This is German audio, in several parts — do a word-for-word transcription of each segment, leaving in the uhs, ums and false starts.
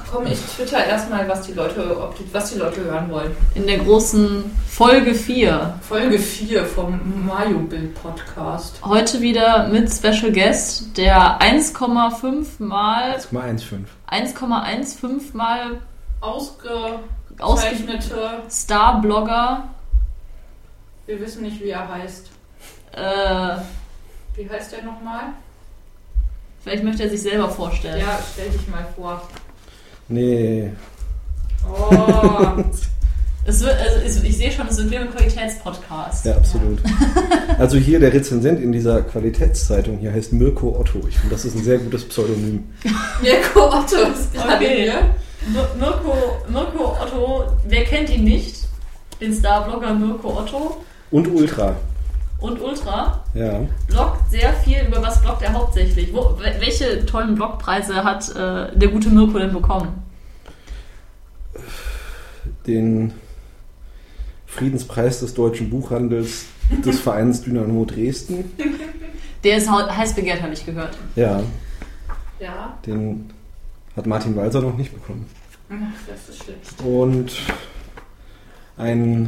komm, ich twitter erstmal, was die Leute, ob die, was die Leute hören wollen. In der großen Folge vier. Folge vier vom Mario-Bild-Podcast. Heute wieder mit Special Guest, der eins Komma fünf mal... eins Komma fünfzehn. eins Komma fünfzehn mal... Ausgezeichnete... Star-Blogger. Wir wissen nicht, wie er heißt. Äh... Wie heißt der nochmal? Vielleicht möchte er sich selber vorstellen. Ja, stell dich mal vor. Nee. Oh. Es wird, also ich sehe schon, es wird wie ein Qualitätspodcast. Ja, absolut. Also hier der Rezensent in dieser Qualitätszeitung hier heißt Mirko Otto. Ich finde, das ist ein sehr gutes Pseudonym. Mirko Otto ist gerade Okay. hier. Mirko, Mirko Otto, wer kennt ihn nicht? Den Starblogger Mirko Otto. Und Ultra. Und Ultra. Ja. Bloggt sehr viel. Über was bloggt er hauptsächlich? Wo, welche tollen Blogpreise hat äh, der gute Mirko denn bekommen? Den Friedenspreis des deutschen Buchhandels des Vereins Dynamo Dresden. Der ist heiß begehrt, habe ich gehört. Ja, Ja. den hat Martin Walser noch nicht bekommen. Ach, das ist schlecht. Und ein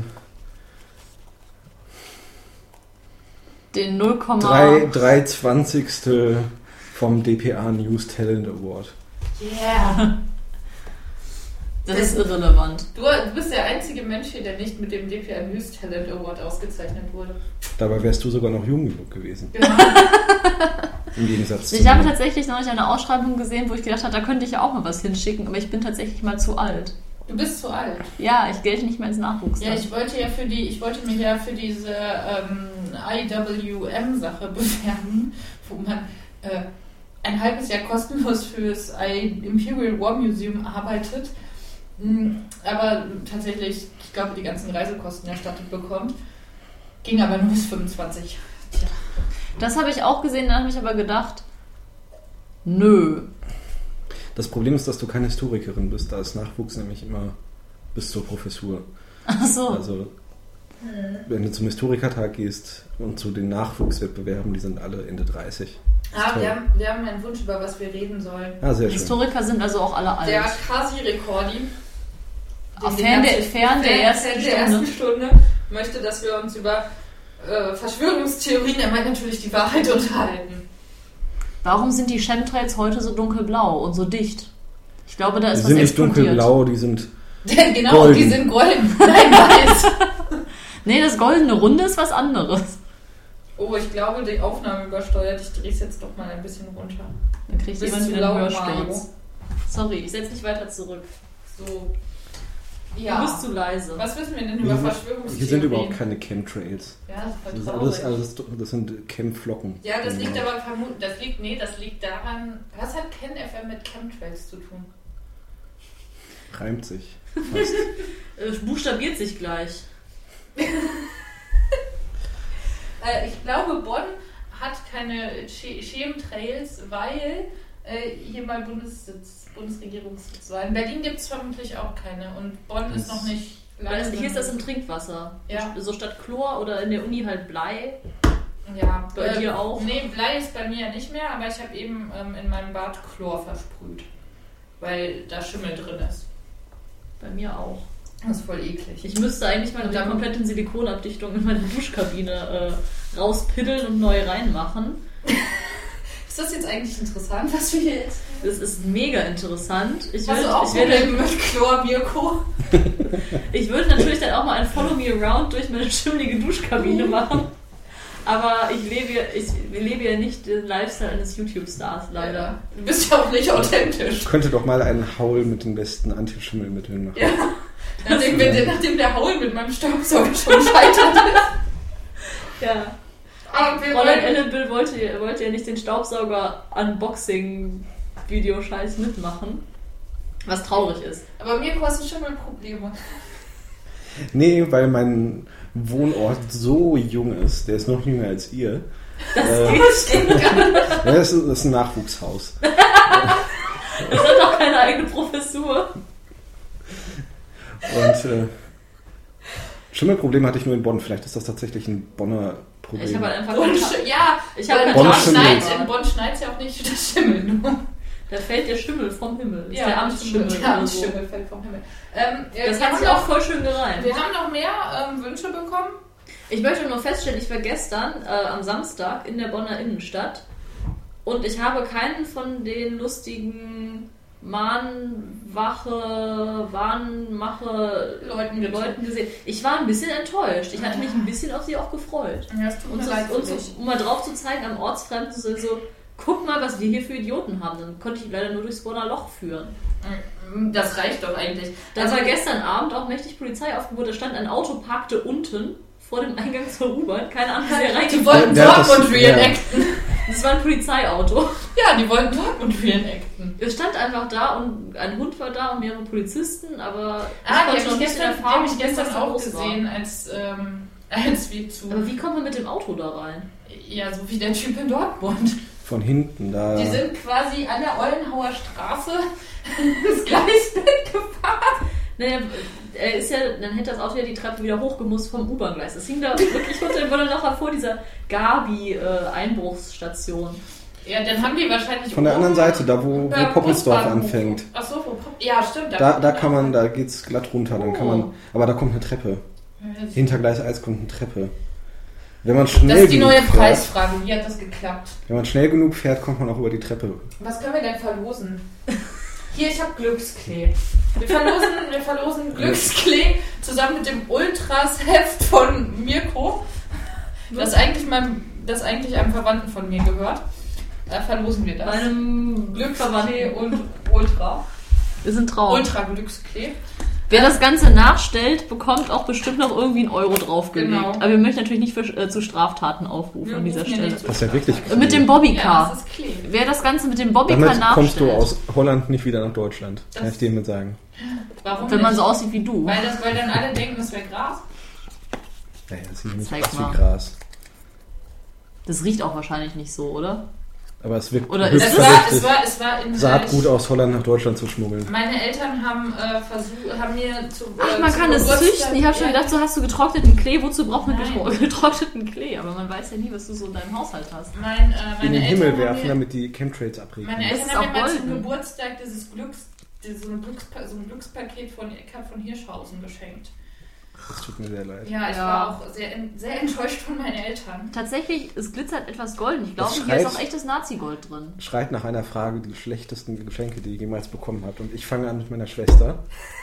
Den null Komma drei, drei Zwanzigstel vom D P A News Talent Award. Yeah. Das ist irrelevant. Du, du bist der einzige Mensch hier, der nicht mit dem D P A News Talent Award ausgezeichnet wurde. Dabei wärst du sogar noch jung genug gewesen. Genau. Im Gegensatz Ich zu habe mir. tatsächlich neulich eine Ausschreibung gesehen, wo ich gedacht habe, da könnte ich ja auch mal was hinschicken, aber ich bin tatsächlich mal zu alt. Du bist zu alt. Ja, ich gelte nicht mehr ins Nachwuchs. Ja, ich wollte ja für die, ich wollte mich ja für diese ähm, I W M-Sache bewerben, wo man äh, ein halbes Jahr kostenlos fürs I Imperial War Museum arbeitet, mh, aber tatsächlich, ich glaube, die ganzen Reisekosten erstattet bekommt. Ging aber nur bis fünfundzwanzig. Tja. Das habe ich auch gesehen, dann habe ich aber gedacht, nö. Das Problem ist, dass du keine Historikerin bist. Da ist Nachwuchs nämlich immer bis zur Professur. Ach so. Also, wenn du zum Historikertag gehst und zu den Nachwuchswettbewerben, die sind alle Ende dreißig. Ah, toll. wir haben, wir haben einen Wunsch, über was wir reden sollen. Ah, sehr schön. Historiker sind also auch alle alt. Der Kasi Rekordi, Ach, Fan der- Fan der ersten Fan der ersten Stunde, möchte, dass wir uns über äh, Verschwörungstheorien, er meint natürlich die Wahrheit, unterhalten. Warum sind die Chemtrails heute so dunkelblau und so dicht? Ich glaube, da Die ist was sind nicht explodiert. dunkelblau, die sind Genau, golden. die sind golden. Nein, weiß. Nee, das goldene Runde ist was anderes. Oh, ich glaube, die Aufnahme übersteuert. Ich drehe es jetzt doch mal ein bisschen runter. Dann kriegt Bist jemand du wieder laut, einen Hörsturz. Mario? Sorry, ich setze mich weiter zurück. So. Du Ja. bist zu leise. Was wissen wir denn über Hier sind, Verschwörungstheorien? hier sind überhaupt keine Chemtrails. Ja, das Das ist ist voll alles, traurig. alles, das sind Chemflocken. Ja, das liegt Genau. aber vermutlich, das liegt, nee, das liegt daran, was hat KenF M mit Chemtrails zu tun? Reimt sich. Fast. Es buchstabiert sich gleich. Äh, ich glaube, Bonn hat keine Che- Chemtrails, weil äh, hier mal Bundessitz, Bundesregierungssitz war. In Berlin gibt es vermutlich auch keine und Bonn ist noch nicht Weil das, drin. hier ist das im Trinkwasser. Ja. So statt Chlor oder in der Uni halt Blei. Ja, Bei äh, dir auch? Nee, Blei ist bei mir ja nicht mehr, aber ich habe eben ähm, in meinem Bad Chlor versprüht, weil da Schimmel drin ist. Bei mir auch. Das ist voll eklig. Ich müsste eigentlich mal Und die dann- komplette Silikonabdichtung in meine Duschkabine äh, rauspiddeln und neu reinmachen. Ist das jetzt eigentlich interessant, was wir hier jetzt... Das ist mega interessant. Ich Hast würde, du auch ich, werde, Probleme mit Chlor, Mirko? ich würde natürlich dann auch mal ein Follow Me Around durch meine schimmelige Duschkabine machen. Aber ich lebe, ich lebe ja nicht den Lifestyle eines YouTube-Stars, leider. Ja. Du bist ja auch nicht authentisch. Ich könnte doch mal einen Haul mit den besten Antischimmelmitteln machen. Ja. Nachdem, wir, nachdem der Haul mit meinem Staubsauger schon scheitert ist. Ja. Aber wir Fräulein wollen... Ellenbill wollte, wollte ja nicht den Staubsauger-Unboxing-Videoscheiß mitmachen. Was traurig ist. Aber Mirko, hast du schon mal Probleme? Nee, weil mein Wohnort so jung ist, der ist noch jünger als ihr. Das Äh, geht gar nicht. Ja, das, ist, das ist ein Nachwuchshaus. Das hat doch keine eigene Professur. Und äh, Schimmelprobleme hatte ich nur in Bonn. Vielleicht ist das tatsächlich ein Bonner Problem. Ich habe halt einfach Bonn, kein- ja, Ich habe weil kein Bonn Bonn schimmelt. schneit, in Bonn schneit es ja auch nicht, das schimmelt nur. Da fällt der Schimmel vom Himmel. Das ist Ja, der Amtsschimmel. Der Amtsschimmel so. fällt vom Himmel. Ähm, das hat sich auch voll schön gereimt. Wir haben noch mehr ähm, Wünsche bekommen. Ich möchte nur feststellen, ich war gestern äh, am Samstag in der Bonner Innenstadt und ich habe keinen von den lustigen Mahnwache, Warnmache Leuten, Leuten gesehen. Ich war ein bisschen enttäuscht. Ich hatte mich ein bisschen auf sie auch gefreut. Ja, es tut und mir so, leid und so, um mal drauf zu zeigen, am Ortsfremden so, so, guck mal, was wir hier für Idioten haben. Dann konnte ich leider nur durchs Bonner Loch führen. Das reicht doch eigentlich. Da also war gestern Abend auch mächtig Polizeiaufgebot. Da stand ein Auto, parkte unten vor dem Eingang zur U-Bahn. Keine Ahnung, wie sie reingekommen sind. Die wollten Dortmund reenacten. Das war ein Polizeiauto. Ja, die wollten Dortmund reenacten. Es stand einfach da und ein Hund war da und mehrere Polizisten, aber ah, die habe ich gestern, die hab ich gestern auch gesehen, als, ähm, als wir zu... Aber wie kommt man mit dem Auto da rein? Ja, so wie der Typ in Dortmund. Von hinten, da... Die sind quasi an der Ollenhauer Straße ins Gleisbett gefahren. Naja, er ist ja, dann hätte das Auto ja die Treppe wieder hochgemusst vom U-Bahn-Gleis. Das hing da wirklich runter und wurde nachher vor dieser Gabi-Einbruchsstation. Ja, dann haben die wahrscheinlich... Von der anderen Seite, da wo, wo Poppelsdorf anfängt. Ach so, wo Popp... Ja, stimmt. Da, da, da kann man, da geht's glatt runter, dann kann man... Aber da kommt eine Treppe. Hinter Gleis eins kommt eine Treppe. Wenn man schnell das ist die genug neue fährt, Preisfrage. Wie hat das geklappt? Wenn man schnell genug fährt, kommt man auch über die Treppe. Was können wir denn verlosen? Hier, ich habe Glücksklee. Wir verlosen, wir verlosen Glücksklee zusammen mit dem Ultras-Heft von Mirko, das eigentlich, mein, das eigentlich einem Verwandten von mir gehört. Da verlosen wir das. Meinem Glücksklee und Ultra. Wir sind traurig. Ultra-Glücksklee. Wer das Ganze nachstellt, bekommt auch bestimmt noch irgendwie einen Euro draufgelegt. Genau. Aber wir möchten natürlich nicht für, äh, zu Straftaten aufrufen wir an dieser Stelle. Das ist ja wirklich Klee. Mit dem Bobbycar. Ja, das ist Klee. Wer das Ganze mit dem Bobbycar Damit nachstellt... kommst du aus Holland nicht wieder nach Deutschland. Das kann ich dir mit sagen. Warum Wenn man nicht? so aussieht wie du. Weil, das, weil dann alle denken, das wäre Gras. Naja, das sieht nicht Zeig aus mal. wie Gras. Das riecht auch wahrscheinlich nicht so, oder? Aber es wirkt Oder höchst es war, es war, es war in Saatgut aus Holland nach Deutschland zu schmuggeln. Meine Eltern haben äh, versucht, haben mir zu. Ach, äh, man zu kann es Geburtstag- züchten. Ich habe schon gedacht, so hast du getrockneten Klee. Wozu braucht man Nein. getro getrockneten Klee? Aber man weiß ja nie, was du so in deinem Haushalt hast. Mein, äh, meine In den Eltern Himmel haben werfen, mir, damit die Chemtrails abregnen. Meine Das Eltern ist haben mir auch mal zum golden. Geburtstag dieses Glücks, dieses, so, ein Glückspa so ein Glückspaket von Eckhard von Hirschhausen geschenkt. Das tut mir sehr leid. Ja, ich Ja. war auch sehr, sehr enttäuscht von meinen Eltern. Tatsächlich, es glitzert etwas golden. Ich glaube, Das hier ist schreit- auch echtes Nazi-Gold drin. Schreit nach einer Frage, die schlechtesten Geschenke, die ihr jemals bekommen habt. Und ich fange an mit meiner Schwester,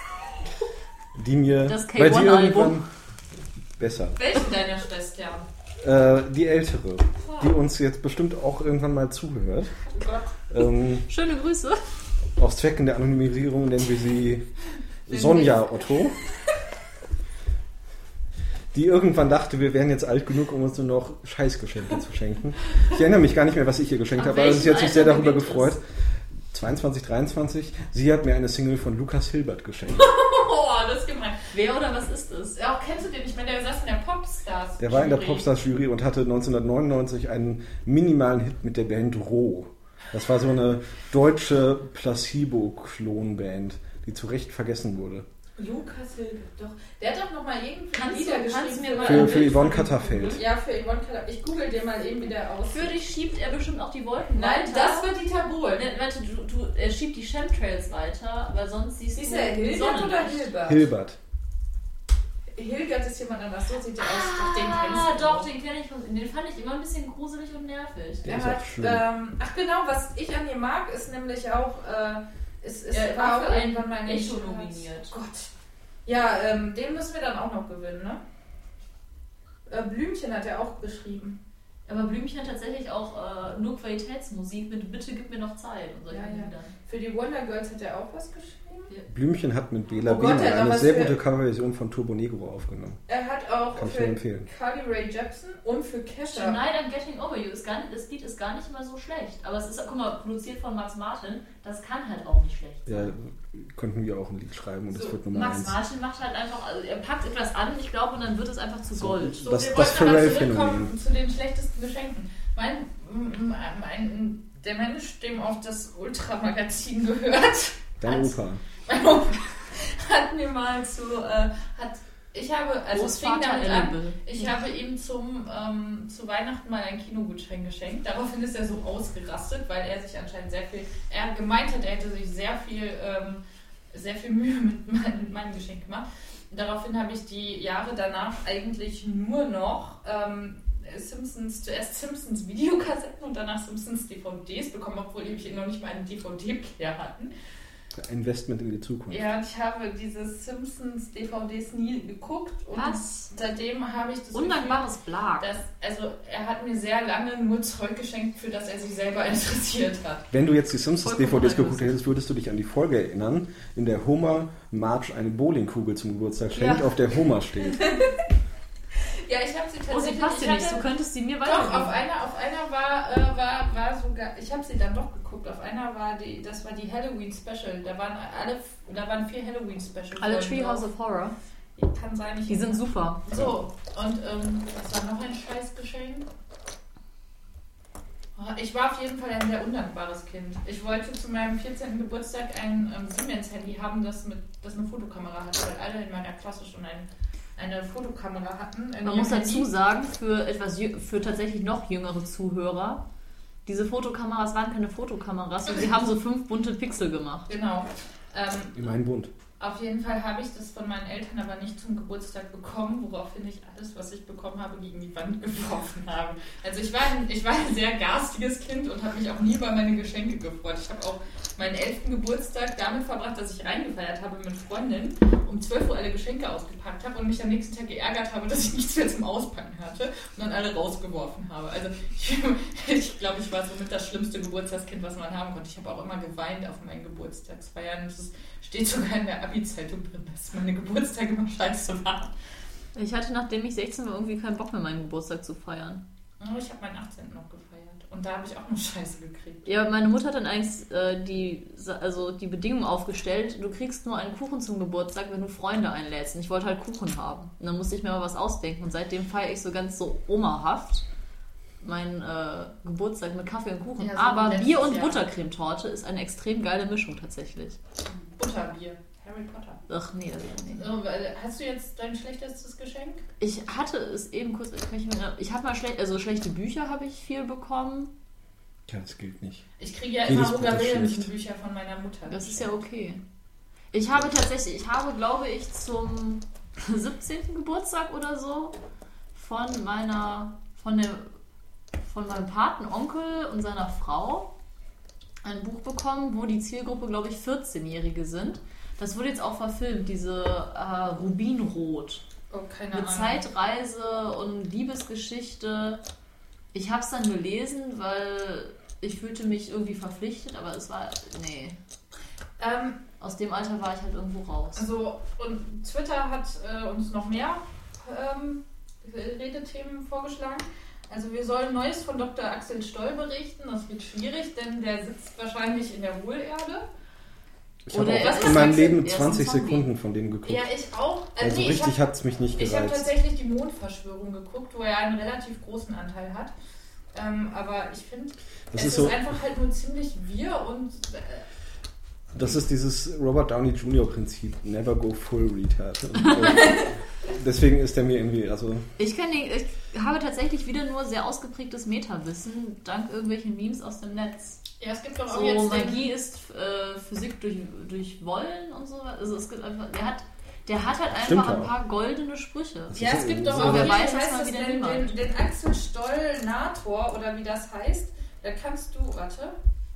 die mir Das bei dir K eins-Album. irgendwann besser. Welche deiner Schwester? Äh, die ältere, die uns jetzt bestimmt auch irgendwann mal zuhört. Oh Gott. Ähm, Schöne Grüße. aus Zwecken der Anonymisierung nennen wir sie Sonja Otto. Die irgendwann dachte, wir wären jetzt alt genug, um uns nur noch Scheißgeschenke zu schenken. Ich erinnere mich gar nicht mehr, was ich ihr geschenkt Ab habe, aber sie hat sich welchem sehr Alter darüber beginnt gefreut. zweiundzwanzig, dreiundzwanzig. Sie hat mir eine Single von Lukas Hilbert geschenkt. Oh, das ist gemein. Wer oder was ist es? Ja, auch kennst du den nicht mehr? Der saß in der Popstars. Der war in der Jury. Popstars-Jury und hatte neunzehnhundertneunundneunzig einen minimalen Hit mit der Band Roh. Das war so eine deutsche Placebo-Klon-Band, die zu Recht vergessen wurde. Lukas Hilbert, doch. Der hat doch nochmal irgendwie Kannst Lieder du- geschrieben. kannst du mir mal Für, ein für Bild Yvonne von ihm Katterfeld. Ja, für Yvonne Katterfeld. Ich google dir mal eben, wie der aussieht. Für dich schiebt er bestimmt auch die Wolken Nein, weiter. das war Dieter Bohlen. Ne, warte, du, du, er schiebt die Chemtrails weiter, weil sonst siehst Ist du er die Hilgert Sonne oder nicht. Hilbert? Hilbert. Hilgert ist jemand anders. So sieht er aus. Doch, den kennst Ah, du. doch, den kenne ich. von- Den fand ich immer ein bisschen gruselig und nervig. Der Er ist hat, auch schön. ähm, ach genau, was ich an ihm mag, ist nämlich auch, äh, es, es Er war war auch für einen irgendwann mal in den Echo Charts. nominiert. Gott. Ja, ähm, den müssen wir dann auch noch gewinnen, ne? Äh, Blümchen hat er auch geschrieben. Aber Blümchen hat tatsächlich auch äh, nur Qualitätsmusik mit Bitte gib mir noch Zeit und solchen Ja, ja. Liedern. Für die Wonder Girls hat er auch was geschrieben. Blümchen hat mit Bela Oh Gott, Behme er hat noch eine was sehr für- gute Coverversion von Turbo Negro aufgenommen. Er hat auch Kann ich nur für empfehlen. Carly Rae Jepsen und für Kesha. Tonight I'm Getting Over You, ist gar nicht, das Lied ist gar nicht mal so schlecht. Aber es ist, guck mal, produziert von Max Martin, das kann halt auch nicht schlecht Ja, sein. könnten wir auch ein Lied schreiben und es So, wird Nummer Max eins. Martin macht halt einfach, also er packt etwas an, ich glaube, und dann wird es einfach zu So, Gold. So, Das- wir das wollten aber Pharrell-Phänomen. zurückkommen zu den schlechtesten Geschenken. Mein, m- mein, der Mensch, dem auch das Ultramagazin gehört, Dein Als- Opa. mein Opa, hat mir mal zu, äh, hat Ich habe, also es fing Großvater damit an, Elbe. ich habe ihm zum, ähm, zu Weihnachten mal ein Kinogutschein geschenkt. Daraufhin ist er so ausgerastet, weil er sich anscheinend sehr viel, er gemeint hat, er hätte sich sehr viel, ähm, sehr viel Mühe mit, mein, mit meinem Geschenk gemacht. Daraufhin habe ich die Jahre danach eigentlich nur noch ähm, Simpsons, zuerst Simpsons Videokassetten und danach Simpsons D V Ds bekommen, obwohl die noch nicht mal einen D V D-Player hatten. Investment in die Zukunft. Ja, und ich habe diese Simpsons D V Ds nie geguckt und Was? seitdem habe ich das Undankbares Blag. Gefühl, dass, also er hat mir sehr lange nur Zeug geschenkt, für das er sich selber interessiert hat. Wenn du jetzt die Simpsons D V Ds Vollkommen geguckt hättest, würdest du dich an die Folge erinnern, in der Homer Marge eine Bowlingkugel zum Geburtstag schenkt, Ja. auf der Homer steht. Ja, ich habe sie tatsächlich... Oh, sie passt dir ich nicht, hatte- du könntest sie mir Doch, weitergeben. auf einer, auf einer war, äh, war, war sogar, ich habe sie dann doch geguckt, auf einer war die, das war die Halloween Special, da waren alle, da waren vier Halloween Special. Alle Treehouse of Horror. Kann sein, ich Die sind super. So, und ähm, was war noch ein Scheißgeschenk? Oh, ich war auf jeden Fall ein sehr undankbares Kind. Ich wollte zu meinem vierzehnten Geburtstag ein ähm, Siemens-Handy haben, das, mit, das eine Fotokamera hatte, weil alle in meiner Klasse schon ein, eine Fotokamera hatten. in Man ihrem muss dazu Handy. sagen, für etwas jü- für tatsächlich noch jüngere Zuhörer, diese Fotokameras waren keine Fotokameras und sie haben so fünf bunte Pixel gemacht. Genau. Ähm, Immerhin bunt. Auf jeden Fall habe ich das von meinen Eltern aber nicht zum Geburtstag bekommen, woraufhin ich alles, was ich bekommen habe, gegen die Wand geworfen habe. Also ich war ein, ich war ein sehr garstiges Kind und habe mich auch nie über meine Geschenke gefreut. Ich habe auch meinen elften Geburtstag damit verbracht, dass ich reingefeiert habe mit Freundinnen, um zwölf Uhr alle Geschenke ausgepackt habe und mich am nächsten Tag geärgert habe, dass ich nichts mehr zum Auspacken hatte und dann alle rausgeworfen habe. Also ich, ich glaube, ich war somit das schlimmste Geburtstagskind, was man haben konnte. Ich habe auch immer geweint auf meinen Geburtstagsfeiern. Das ist, steht sogar in der Abi-Zeitung drin, dass meine Geburtstage immer scheiße waren. Ich hatte, nachdem ich sechzehn war, irgendwie keinen Bock mehr, meinen Geburtstag zu feiern. Aber ich habe meinen achtzehnten noch gefeiert. Und da habe ich auch noch Scheiße gekriegt. Ja, meine Mutter hat dann eigentlich äh, die, also die Bedingung aufgestellt, du kriegst nur einen Kuchen zum Geburtstag, wenn du Freunde einlädst. Und ich wollte halt Kuchen haben. Und dann musste ich mir mal was ausdenken. Und seitdem feiere ich so ganz so omahaft meinen äh, Geburtstag mit Kaffee und Kuchen. Ja, so Aber letztes Bier und Jahr. Buttercremetorte ist eine extrem geile Mischung tatsächlich. Butterbier. Harry Potter. Ach nee, also nee. So, weil- hast du jetzt dein schlechtestes Geschenk? Ich hatte es eben kurz, kann ich, mir- ich habe mal schlecht, also schlechte Bücher habe ich viel bekommen. Ja, das gilt nicht. Ich kriege ja Jedes immer Buch ist schlecht. Roger-Williams-Bücher von meiner Mutter. Das ist ja okay. Ich habe tatsächlich, ich habe, glaube ich, zum siebzehnten Geburtstag oder so von meiner, von der, von meinem Patenonkel und seiner Frau ein Buch bekommen, wo die Zielgruppe, glaube ich, vierzehnjährige sind. Das wurde jetzt auch verfilmt, diese äh, Rubinrot. Oh, keine Mit Ahnung. Zeitreise und Liebesgeschichte. Ich habe es dann gelesen, weil ich fühlte mich irgendwie verpflichtet, aber es war, nee. Ähm, Aus dem Alter war ich halt irgendwo raus. also, und Twitter hat äh, uns noch mehr ähm, Redethemen vorgeschlagen. Also wir sollen Neues von Doktor Axel Stoll berichten. Das wird schwierig, denn der sitzt wahrscheinlich in der Hohlerde. Ich habe Oder auch was in ist meinem das? Leben Er ist ein zwanzig Zombie. Sekunden von dem geguckt. Ja, ich auch. Äh, Also nee, ich richtig hab- hat es mich nicht Ich habe gereizt. tatsächlich die Mondverschwörung geguckt, wo er einen relativ großen Anteil hat. Ähm, aber ich finde, Das es ist ist, so, einfach halt nur ziemlich wir und äh, das ist dieses Robert Downey Junior Prinzip. Never go full retard. Und, äh, deswegen ist der mir irgendwie, also Ich, kann den, ich habe tatsächlich wieder nur sehr ausgeprägtes Metawissen, dank irgendwelchen Memes aus dem Netz. ja, es gibt doch auch So, jetzt den- Magie ist äh, Physik durch, durch Wollen und so. Also es gibt einfach, der hat, der hat halt Stimmt einfach ein auch. paar goldene Sprüche. Das Ja, ist es gibt so- doch so- auch, wer wie weiß jetzt heißt mal das wieder denn, niemand. den, den Axel Stoll-Nator oder wie das heißt. Da kannst du, warte,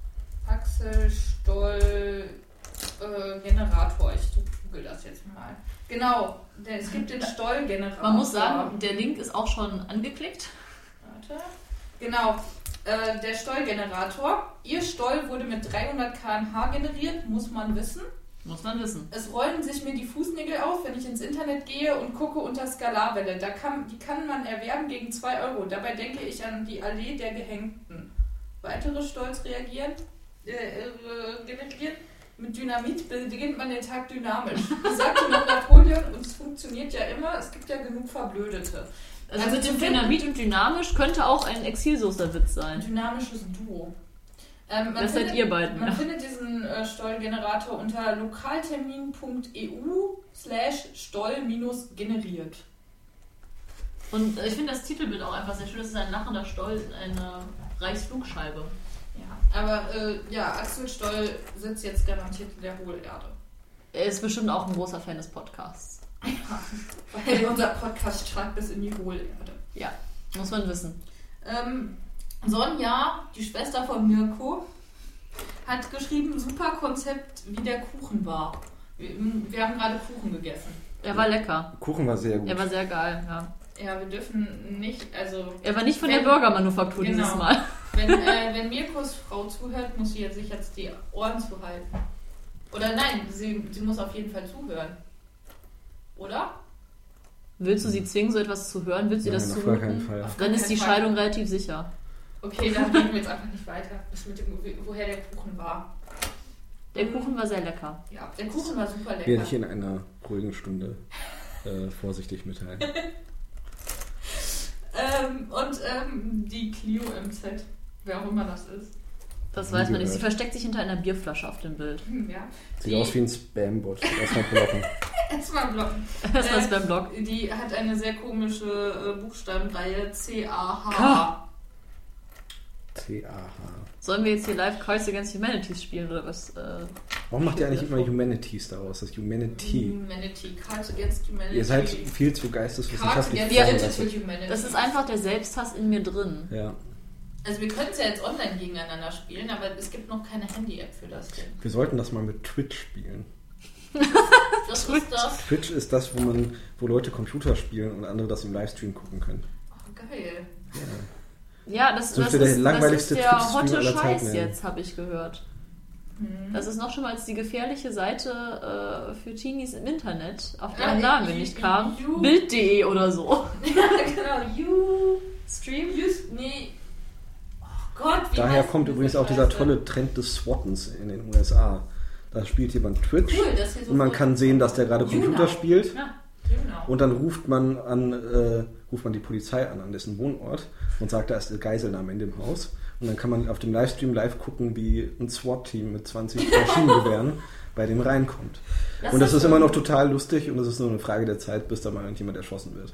Axel Stoll äh, Generator. Ich google das jetzt mal. Genau, der, es gibt den Stoll-Generator. Man muss sagen, der Link ist auch schon angeklickt. Warte. Genau, äh, der Stoll-Generator. Ihr Stoll wurde mit dreihundert Kilometer pro Stunde generiert, muss man wissen. Muss man wissen. Es rollen sich mir die Fußnägel auf, wenn ich ins Internet gehe und gucke unter Skalarwelle. Da kann, die kann man erwerben gegen zwei Euro. Dabei denke ich an die Allee der Gehängten. Weitere Stolz reagieren, äh, äh, generieren. Mit Dynamit beginnt man den Tag dynamisch. Das sagte noch Napoleon und es funktioniert ja immer. Es gibt ja genug Verblödete. Also, Also mit dem zu Dynamit und dynamisch könnte auch ein Exilsoßer-Witz sein. Ein dynamisches Duo. Ähm, man Das findet, seid ihr beiden. Man Ja. findet diesen äh, Stoll-Generator unter lokaltermin punkt e u slash stoll minus generiert. Und ich finde das Titelbild auch einfach sehr schön. Das ist ein lachender Stoll, eine Reichsflugscheibe. Ja, aber äh, ja, Axel Stoll sitzt jetzt garantiert in der Hohlerde. Er ist bestimmt auch ein großer Fan des Podcasts. Ja, weil unser Podcast strahlt bis in die Hohlerde. Ja, muss man wissen. Ähm, Sonja, die Schwester von Mirko, hat geschrieben, super Konzept, wie der Kuchen war. Wir, wir haben gerade Kuchen gegessen. Er war lecker. Kuchen war sehr gut. Er war sehr geil, ja. Ja, wir dürfen nicht, also... Er war nicht von wenn, der Burgermanufaktur genau. dieses Mal. Wenn, äh, wenn Mirkos Frau zuhört, muss sie jetzt sich jetzt die Ohren zuhalten. Oder nein, sie, sie muss auf jeden Fall zuhören. Oder? Willst du sie zwingen, so etwas zu hören? Willst du Nein, das auf gar zumuten? keinen Fall. Auf Dann ist die keinen Fall. Scheidung relativ sicher. Okay, dann gehen wir jetzt einfach nicht weiter. Das mit dem, woher der Kuchen war. Der Kuchen war sehr lecker. Ja, der Kuchen war super lecker. Werde ich in einer ruhigen Stunde äh, vorsichtig mitteilen. ähm, und ähm, die Clio M Z, wer auch immer das ist. Das Nie weiß man nicht. Sie gehört. versteckt sich hinter einer Bierflasche auf dem Bild. Hm, ja. Sieht Die- aus wie ein Spam-Bot. Erstmal blocken. Erstmal blocken. Das war Äh, beim Blog. Die hat eine sehr komische äh, Buchstabenreihe C A H. K. C A H. Sollen wir jetzt hier live Cards Against Humanities spielen oder was? Äh, Warum macht ihr eigentlich immer Humanities daraus? Das Humanity. Humanity. Cards Against Humanity. Ihr seid viel zu Cards geisteswissenschaftlich Against Wir- vorbereitet. Humanity. das ist einfach der Selbsthass in mir drin. Ja. Also wir können es ja jetzt online gegeneinander spielen, aber es gibt noch keine Handy-App für das Ding. Wir sollten das mal mit Twitch spielen. Das ist das. Twitch ist das, wo man, wo Leute Computer spielen und andere das im Livestream gucken können. Oh, geil. Ja. Ja, das, So das, für der ist, das langweiligste ist der Twitch-Stream hotte aller Scheiß Zeiten, ja. jetzt, habe ich gehört. Hm. Das ist noch schon mal als die gefährliche Seite äh, für Teenies im Internet, auf Ja, deren Namen wir you- nicht kamen. you- Bild punkt de oder so. Genau, you Stream? Just, nee. Oh Gott, wie Daher heißt kommt diese übrigens auch dieser Scheiße? tolle Trend des Swattens in den U S A. Da spielt jemand Twitch Cool, dass hier so und man voll- kann sehen, dass der gerade Computer YouNow. spielt. Ja. Genau. Und dann ruft man an, äh, ruft man die Polizei an, an dessen Wohnort und sagt, da ist eine Geiselnahme in dem Haus. Und dann kann man auf dem Livestream live gucken, wie ein SWAT-Team mit zwanzig Maschinengewehren bei dem reinkommt. Das und das ist so- immer noch total lustig und es ist nur eine Frage der Zeit, bis da mal irgendjemand erschossen wird.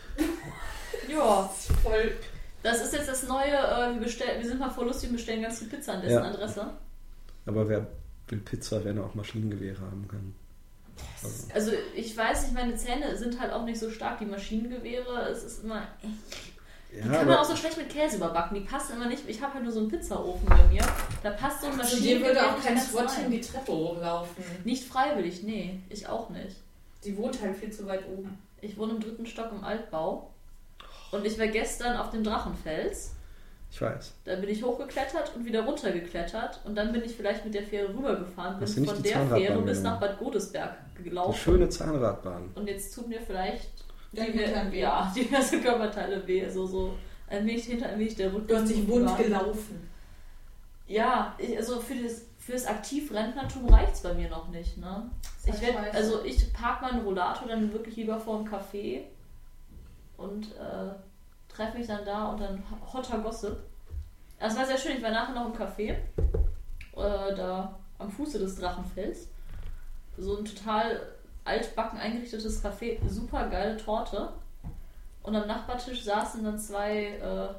Ja, voll. Das ist jetzt das neue, äh, wir, bestell, wir sind mal voll lustig und bestellen ganz viel Pizza an dessen Ja. Adresse. Aber wer will Pizza, wenn er auch Maschinengewehre haben kann? Also, Also ich weiß nicht, meine Zähne sind halt auch nicht so stark, die Maschinengewehre. Es ist immer... Die ja, kann man auch aber so schlecht mit Käse überbacken. Die passen immer nicht. Ich habe halt nur so einen Pizzaofen bei mir. Da passt so ein Also dir Maschinengewehr würde auch nicht kein ganz SWAT-Team rein. die Treppe hochlaufen. Nicht freiwillig, nee. Ich auch nicht. Die wohnt halt viel zu weit oben. Ich wohne im dritten Stock im Altbau. Und ich war gestern auf dem Drachenfels. ich weiß. Da bin ich hochgeklettert und wieder runtergeklettert. Und dann bin ich vielleicht mit der Fähre rübergefahren. Bin Hast du nicht von die der Zahnradbahn Fähre bis genommen? nach Bad Godesberg Eine gelaufen. schöne Zahnradbahn. Und jetzt tut mir vielleicht Der die, Hintern weh. ja, diverse Körperteile weh. Also so ein wenig hinter, ein wenig der Rücken. Du hast dich wund Ja. gelaufen. Ja, ich, also für das, fürs Aktivrentnertum reicht es bei mir noch nicht. Ne? Das Ich ist werd, scheiße. also ich park meinen Rollator dann wirklich lieber vor dem Café und äh, treffe mich dann da und dann hotter Gossip. Das war sehr schön, ich war nachher noch im Café, äh, da am Fuße des Drachenfells. So ein total altbacken eingerichtetes Café, super geile Torte. Und am Nachbartisch saßen dann zwei äh,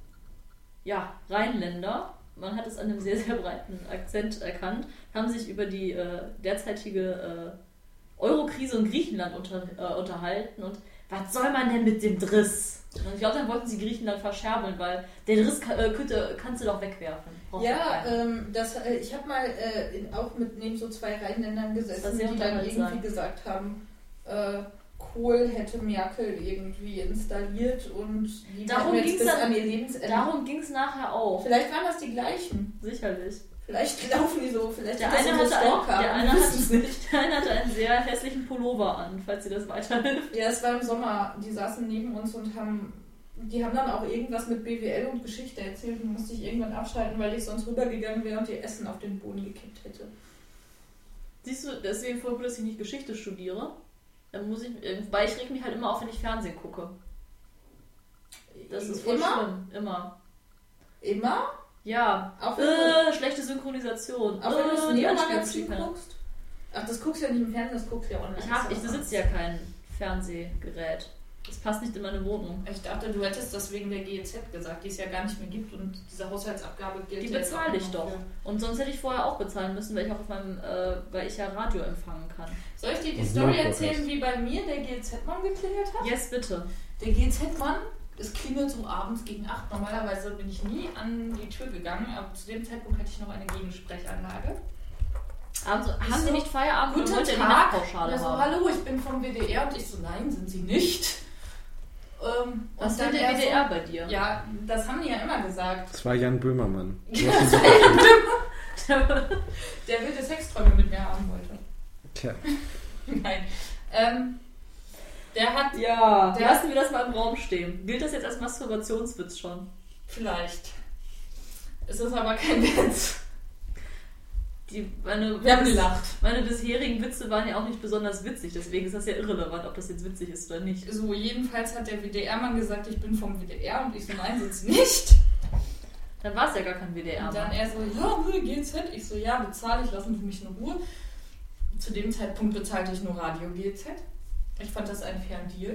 ja, Rheinländer. Man hat es an einem sehr, sehr breiten Akzent erkannt, haben sich über die äh, derzeitige äh, Eurokrise in Griechenland unter, äh, unterhalten und was soll man denn mit dem Driss? Und ich glaube, dann wollten sie Griechenland verscherbeln, weil der Driss ka- äh, könnte, kannst du doch wegwerfen. Braucht Ja, doch keiner. ähm, das, äh, ich habe mal äh, in, auch mit neben so zwei Rheinländern Das gesessen, sehr die dann unterhaltsam. irgendwie gesagt haben, äh, Kohl hätte Merkel irgendwie installiert und die Darum werden ging's jetzt bis dann- an ihr Lebensende. Darum ging es nachher auch. Vielleicht waren das die gleichen. Sicherlich. Vielleicht laufen die so, vielleicht Der sind das eine, unsere hatte einen, Stalker, der, wir eine wissen's hatte, nicht. der eine hatte einen sehr hässlichen Pullover an, falls dir das weiterhilft. Ja, es war im Sommer, die saßen neben uns und haben, die haben dann auch irgendwas mit B W L und Geschichte erzählt und musste ich irgendwann abschalten, weil ich sonst rübergegangen wäre und ihr Essen auf den Boden gekippt hätte. Siehst du, deswegen voll gut, dass ich nicht Geschichte studiere. Dann muss ich, weil ich reg mich halt immer auf, wenn ich Fernsehen gucke. Das ist voll Immer? schlimm, immer. Immer? Ja. Auch wenn äh, schlechte Synchronisation. Auch wenn du das äh, die Neo-Magazin Anspielung. guckst? Ach, das guckst du ja nicht im Fernsehen, das guckst du ja online. Ich, hab, ich besitze ja kein Fernsehgerät. Das passt nicht in meine Wohnung. Ich dachte, du hättest das wegen der G E Z gesagt, die es ja gar nicht mehr gibt und diese Haushaltsabgabe gilt. Die ja jetzt bezahle auch ich noch doch. für- Und sonst hätte ich vorher auch bezahlen müssen, weil ich auch auf meinem, äh, weil ich ja Radio empfangen kann. Soll ich dir die Und Story Notebook erzählen, hast. wie bei mir der G E Z-Mann geklingelt hat? Yes, bitte. Der G E Z-Mann, es klingelt so abends gegen acht. Normalerweise bin ich nie an die Tür gegangen, aber zu dem Zeitpunkt hatte ich noch eine Gegensprechanlage. Abends, Ich haben so, Sie nicht Feierabend Guten und wollt ihr die Tag. Nachtpauschale Ja, so, haben? hallo, ich bin vom W D R und ich so, nein, sind Sie nicht. Ähm, Was und will dann der er W D R bei dir? So, ja, das haben die ja immer gesagt. Das war Jan Böhmermann. Du Ja, hast ihn das so- war Jan Böhmer. Der wilde Sexträume mit mir haben wollte. Tja, Nein. Ähm, der hat Ja, Der- lassen wir das mal im Raum stehen. Gilt das jetzt als Masturbationswitz schon? vielleicht. Es ist aber kein Witz. Die, meine, Wir haben gelacht. meine bisherigen Witze waren ja auch nicht besonders witzig, deswegen ist das ja irrelevant, ob das jetzt witzig ist oder nicht. So, jedenfalls hat der W D R-Mann gesagt, ich bin vom W D R und ich so, nein, sind Sie nicht. Dann war es ja gar kein W D R. Und dann er so, ja, nö, G Z. Ich so, ja, bezahle ich, lassen Sie mich in Ruhe. Zu dem Zeitpunkt bezahlte ich nur Radio G Z. Ich fand das einen fairen Deal.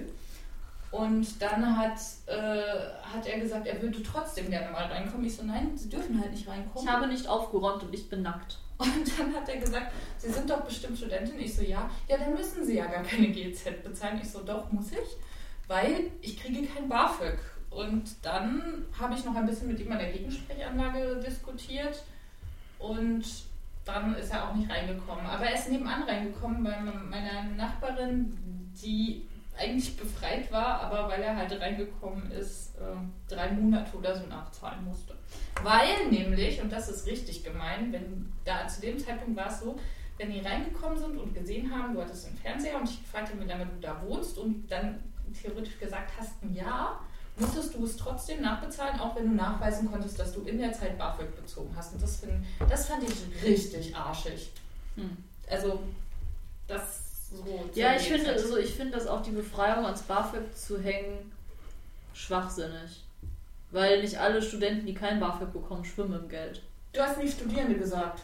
Und dann hat, äh, hat er gesagt, er würde trotzdem gerne mal reinkommen. Ich so, nein, Sie dürfen halt nicht reinkommen. Ich habe nicht aufgeräumt und ich bin nackt. Und dann hat er gesagt, Sie sind doch bestimmt Studentin. Ich so, ja. Ja, dann müssen Sie ja gar keine G Z bezahlen. Ich so, doch, muss ich, weil ich kriege kein BAföG. Und dann habe ich noch ein bisschen mit ihm an der Gegensprechanlage diskutiert und dann ist er auch nicht reingekommen. Aber er ist nebenan reingekommen bei meiner Nachbarin, die eigentlich befreit war, aber weil er halt reingekommen ist, äh, drei Monate oder so nachzahlen musste. Weil nämlich, und das ist richtig gemein, wenn da zu dem Zeitpunkt war es so, wenn die reingekommen sind und gesehen haben, du hattest einen Fernseher und ich gefragt habe, wie lange du da wohnst und dann theoretisch gesagt hast, ein Jahr, musstest du es trotzdem nachbezahlen, auch wenn du nachweisen konntest, dass du in der Zeit BAföG bezogen hast. Und das, find, das fand ich richtig arschig. Hm. Also, das so. Ja, zur ich finde, G Z. also ich finde, dass auch die Befreiung ans BAföG zu hängen schwachsinnig. Weil nicht alle Studenten, die kein BAföG bekommen, schwimmen im Geld. Du hast nicht Studierende gesagt.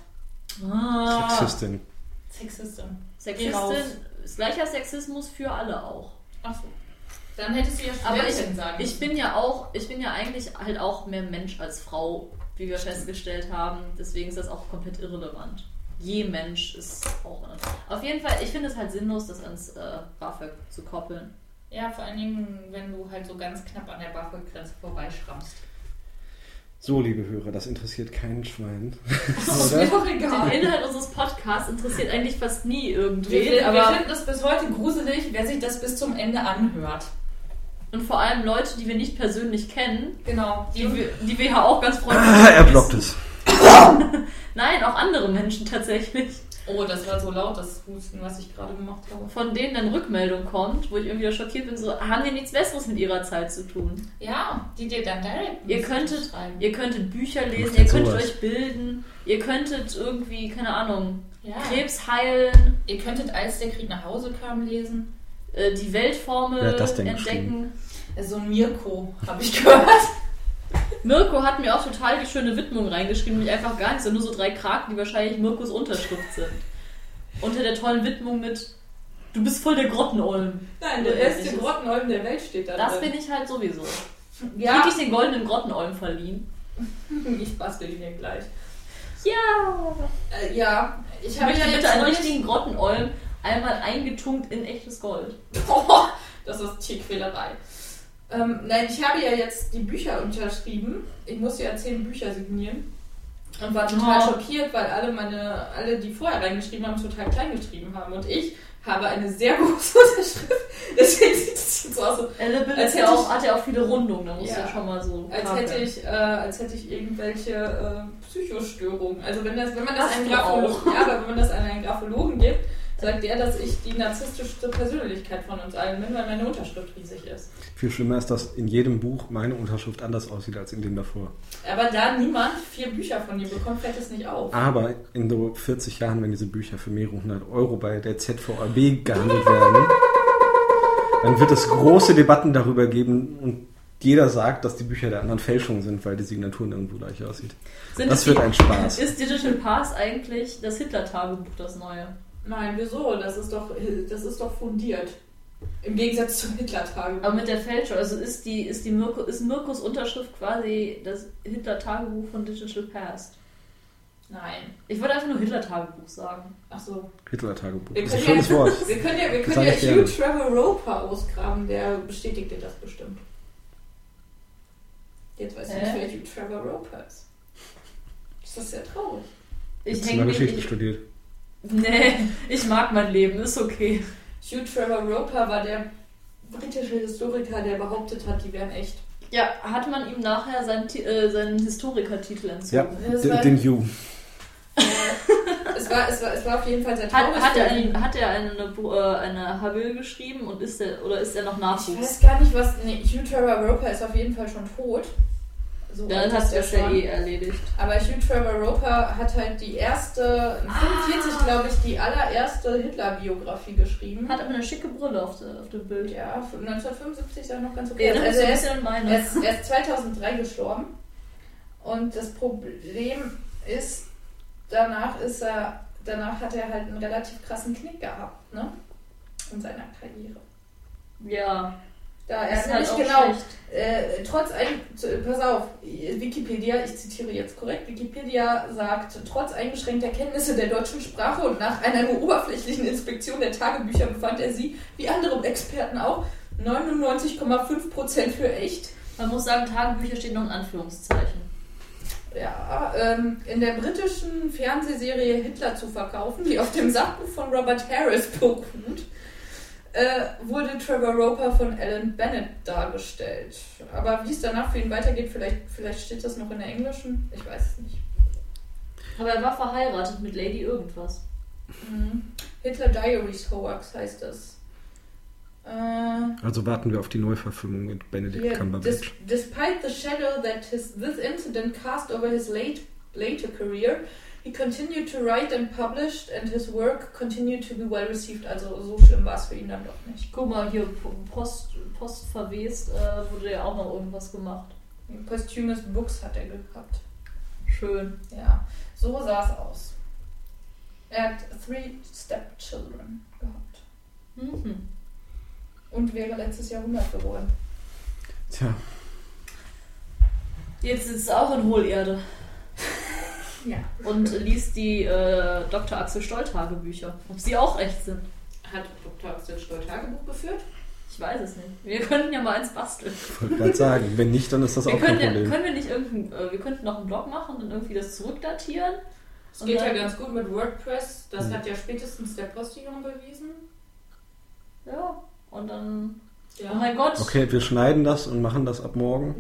Ah, Sexistin. Sexistin. Geh raus. Sexistin ist gleicher Sexismus für alle auch. Ach so. Dann hättest du ja Aber Studentin ich, sagen ich müssen. bin ja auch, ich bin ja eigentlich halt auch mehr Mensch als Frau, wie wir festgestellt haben. Deswegen ist das auch komplett irrelevant. Je Mensch ist auch. Auf jeden Fall, ich finde es halt sinnlos, das ans äh, BAföG zu koppeln. Ja, vor allen Dingen, wenn du halt so ganz knapp an der BAföG-Grenze vorbeischrammst. So, liebe Hörer, das interessiert keinen Schwein. Das ist mir doch Den egal. Inhalt unseres Podcasts interessiert eigentlich fast nie Wir, irgendwen, wir, wir aber finden es bis heute gruselig, wer sich das bis zum Ende anhört. und vor allem Leute, die wir nicht persönlich kennen, Genau. die wir, die wir ja auch ganz freundlich Ah, er blockt es. Nein, auch andere Menschen tatsächlich, Oh, das war so laut, das Husten, was ich gerade gemacht habe. von denen dann Rückmeldung kommt, wo ich irgendwie schockiert bin, so, haben die nichts Besseres mit ihrer Zeit zu tun? Ja, die dir dann direkt Ihr Messages könntet, schreiben. ihr könntet Bücher lesen, Macht ihr denn könntet sowas? euch bilden, ihr könntet irgendwie, keine Ahnung, Ja. Krebs heilen, Ihr könntet, als der Krieg nach Hause kam, lesen. äh, die Weltformel Wer hat das denn entdecken. So ein Mirko, habe ich gehört. Mirko hat mir auch total die schöne Widmung reingeschrieben, nämlich einfach gar nicht, sondern nur so drei Kraken, die wahrscheinlich Mirkos Unterschrift sind. Unter der tollen Widmung mit Du bist voll der Grottenolm. Nein, der beste beste Grottenolm der Welt steht da Das drin. bin ich halt sowieso. Ja, Krieg ich den goldenen Grottenolm verliehen? ich bastel ihn hier gleich. Ja! Äh, ja, ich Ich habe möchte ja bitte jetzt einen nicht- richtigen Grottenolm einmal eingetunkt in echtes Gold. Oh, das ist Tierquälerei. Ähm, nein, ich habe ja jetzt die Bücher unterschrieben. Ich muss ja zehn Bücher signieren. Und war total Oh. schockiert, weil alle meine, alle, die vorher reingeschrieben haben, total klein geschrieben haben. Und ich habe eine sehr große Unterschrift. Deswegen sieht es jetzt so aus, Ellebill Als ist ja hätte auch, hat ja auch viele Rundungen, da musst Ja. du schon mal so. als kakeln. hätte ich, äh, als hätte ich irgendwelche äh, Psychostörungen. Also wenn das, wenn man das Hast einem du Graphologen, ja, aber wenn man das an einen Graphologen gibt, sagt der, dass ich die narzisstischste Persönlichkeit von uns allen bin, weil meine Unterschrift riesig ist. Viel schlimmer ist, dass in jedem Buch meine Unterschrift anders aussieht als in dem davor. Aber da niemand vier Bücher von dir bekommt, fällt es nicht auf. Aber in so vierzig Jahren, wenn diese Bücher für mehrere hundert Euro bei der Z V A B gehandelt werden, dann wird es große Debatten darüber geben und jeder sagt, dass die Bücher der anderen Fälschungen sind, weil die Signatur nirgendwo gleich aussieht. Sind das es wird die- ein Spaß. Ist Digital Pass eigentlich das Hitler-Tagebuch, das neue? Nein, wieso? Das ist doch, das ist doch fundiert. Im Gegensatz zum Hitler-Tagebuch. Aber mit der Fälschung, also ist die, ist die Mirko, ist Mirkos Unterschrift quasi das Hitler-Tagebuch von Digital Past? Nein. Ich wollte einfach nur Hitler-Tagebuch sagen. Ach so. Hitler-Tagebuch. Wir Das ist ein können schönes ja, Wort. wir können ja, wir Das können sag ja ich gerne. Hugh Trevor Roper ausgraben, der bestätigt dir das bestimmt. Jetzt weiß ich nicht, Hä? wer Hugh Trevor Roper ist. Das ist sehr traurig. Ich Hast du häng mal mich- Geschichte ich, studiert? Nee, ich mag mein Leben, ist okay. Hugh Trevor Roper war der britische Historiker, der behauptet hat, die wären echt. Ja, hat man ihm nachher seinen, Ti- äh, seinen Historikertitel Ja, entzogen? Das den, war- den You. Äh, es, war, es, war, es war auf jeden Fall sehr Hat, traurig. hat, er für ihn. eine, hat er eine, äh, eine Habil geschrieben und ist er, oder ist er noch Ich Nachwuchs? weiß gar nicht, was. Nee, Hugh Trevor Roper ist auf jeden Fall schon tot. So Ja, alt dann ist hat der das ja schon. eh erledigt. Aber Hugh Trevor Roper hat halt die erste, fünfundvierzig Ah. glaube ich, die allererste Hitler-Biografie geschrieben. Hat aber eine schicke Brille auf, der, auf dem Bild. Ja, neunzehnhundertfünfundsiebzig ist ja noch ganz okay. Ja, das also ist er ein ist, bisschen er, meine. ist, er ist zweitausenddrei gestorben. Und das Problem ist, danach ist er, danach hat er halt einen relativ krassen Knick gehabt, ne? In seiner Karriere. Ja, Da er ist halt nämlich auch genau, schlecht. äh, trotz ein, pass auf, Wikipedia, ich zitiere jetzt korrekt, Wikipedia sagt, trotz eingeschränkter Kenntnisse der deutschen Sprache und nach einer nur oberflächlichen Inspektion der Tagebücher befand er sie, wie andere Experten auch, neunundneunzig Komma fünf Prozent für echt. Man muss sagen, Tagebücher steht noch in Anführungszeichen. Ja, ähm, in der britischen Fernsehserie Hitler zu verkaufen, die auf dem Sachbuch von Robert Harris beruht, äh, wurde Trevor Roper von Alan Bennett dargestellt. Aber wie es danach für ihn weitergeht, vielleicht, vielleicht steht das noch in der englischen, ich weiß es nicht. Aber er war verheiratet mit Lady irgendwas. Mhm. Hitler Diaries Hoax heißt das. Äh, Also warten wir auf die Neuverfilmung mit Benedict Hier, dis Cumberbatch. despite the shadow that his, this incident cast over his late, later career, he continued to write and published and his work continued to be well received. Also so schlimm war es für ihn dann doch nicht. Guck mal, hier Post, Post verwest, äh, wurde ja auch noch irgendwas gemacht. Posthumous Books hat er gehabt. Schön. Ja, so sah es aus. Er hat three stepchildren gehabt. Mhm. Und wäre letztes Jahr hundert geworden. Tja, Jetzt sitzt er auch in Hohlerde Ja. und liest die äh, Doktor Axel Stoll Tagebücher. Ob sie auch echt sind? Hat Doktor Axel Stoll Tagebuch geführt? Ich weiß es nicht. Wir könnten ja mal eins basteln. ich wollte gerade sagen, wenn nicht, dann ist das Wir auch kein können, ja, Problem. können wir nicht irgendein, äh, wir könnten noch einen Blog machen und irgendwie das zurückdatieren. Es Und geht dann- ja ganz gut mit WordPress. Das Mhm. hat ja spätestens der Postillon bewiesen. Ja, und dann. Ja. Oh mein Gott. Okay, wir schneiden das und machen das ab morgen.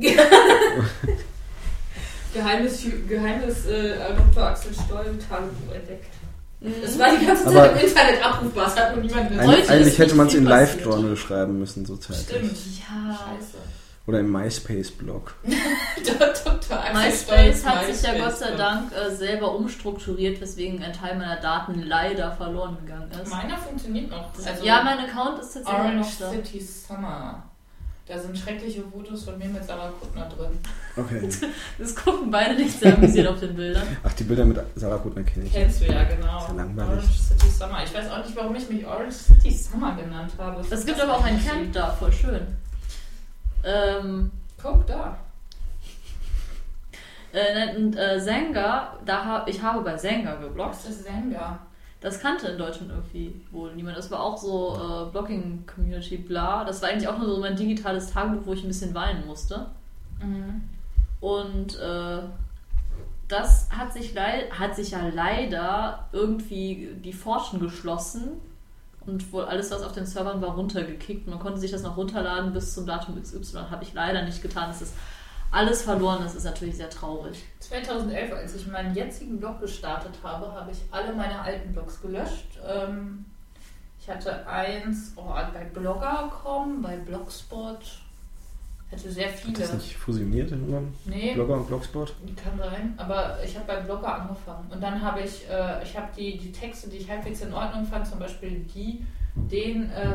Geheimes, geheimes äh, Doktor Axel Stoll Tagebuch entdeckt. Mhm. Das war die ganze Zeit Aber- im Internet abrufbar. Es hat nur niemand Eig gesagt. Heute ist eigentlich hätte nicht man es viel in passiert. Live-Journal schreiben müssen, so zeitlich. Stimmt. Ja. Scheiße. Oder im MySpace-Blog. Doktor Axel MySpace Stoll hat sich ja MySpace. Gott sei Dank äh, selber umstrukturiert, weswegen ein Teil meiner Daten leider verloren gegangen ist. Meiner funktioniert noch. Also ja, mein Account ist tatsächlich Orange noch da. City Summer. Da sind schreckliche Fotos von mir mit Sarah Kuttner drin. Okay. Das gucken beide nicht sehr amüsiert auf den Bildern. Ach, die Bilder mit Sarah Kuttner kenne ich. Kennst du ja, genau. Ist ja langweilig. Orange City Summer. Ich weiß auch nicht, warum ich mich Orange City Summer genannt habe. Es gibt aber auch ein Camp da, voll schön. Ähm, Guck da. äh, und äh, Zenga, da hab, ich habe bei Zenga gebloggt. Was ist Zenga? Das kannte in Deutschland irgendwie wohl niemand. Das war auch so äh, Blogging-Community, bla. Das war eigentlich auch nur so mein digitales Tagebuch, wo ich ein bisschen weinen musste. Mhm. Und äh, das hat sich, leid, hat sich ja leider irgendwie die Fortune geschlossen und wohl alles, was auf den Servern war, runtergekickt. Man konnte sich das noch runterladen bis zum Datum X Y. Habe ich leider nicht getan. Es ist alles verloren. Das ist natürlich sehr traurig. zweitausendelf, als ich meinen jetzigen Blog gestartet habe, habe ich alle meine alten Blogs gelöscht. Ähm, ich hatte eins oh, bei Blogger punkt com, bei Blogspot. Ich hatte sehr Hat viele. das nicht fusioniert irgendwann? Nee, Blogger und Blogspot? kann sein. Aber ich habe bei Blogger angefangen. Und dann habe ich, äh, ich habe die, die Texte, die ich halbwegs in Ordnung fand, zum Beispiel die, den äh,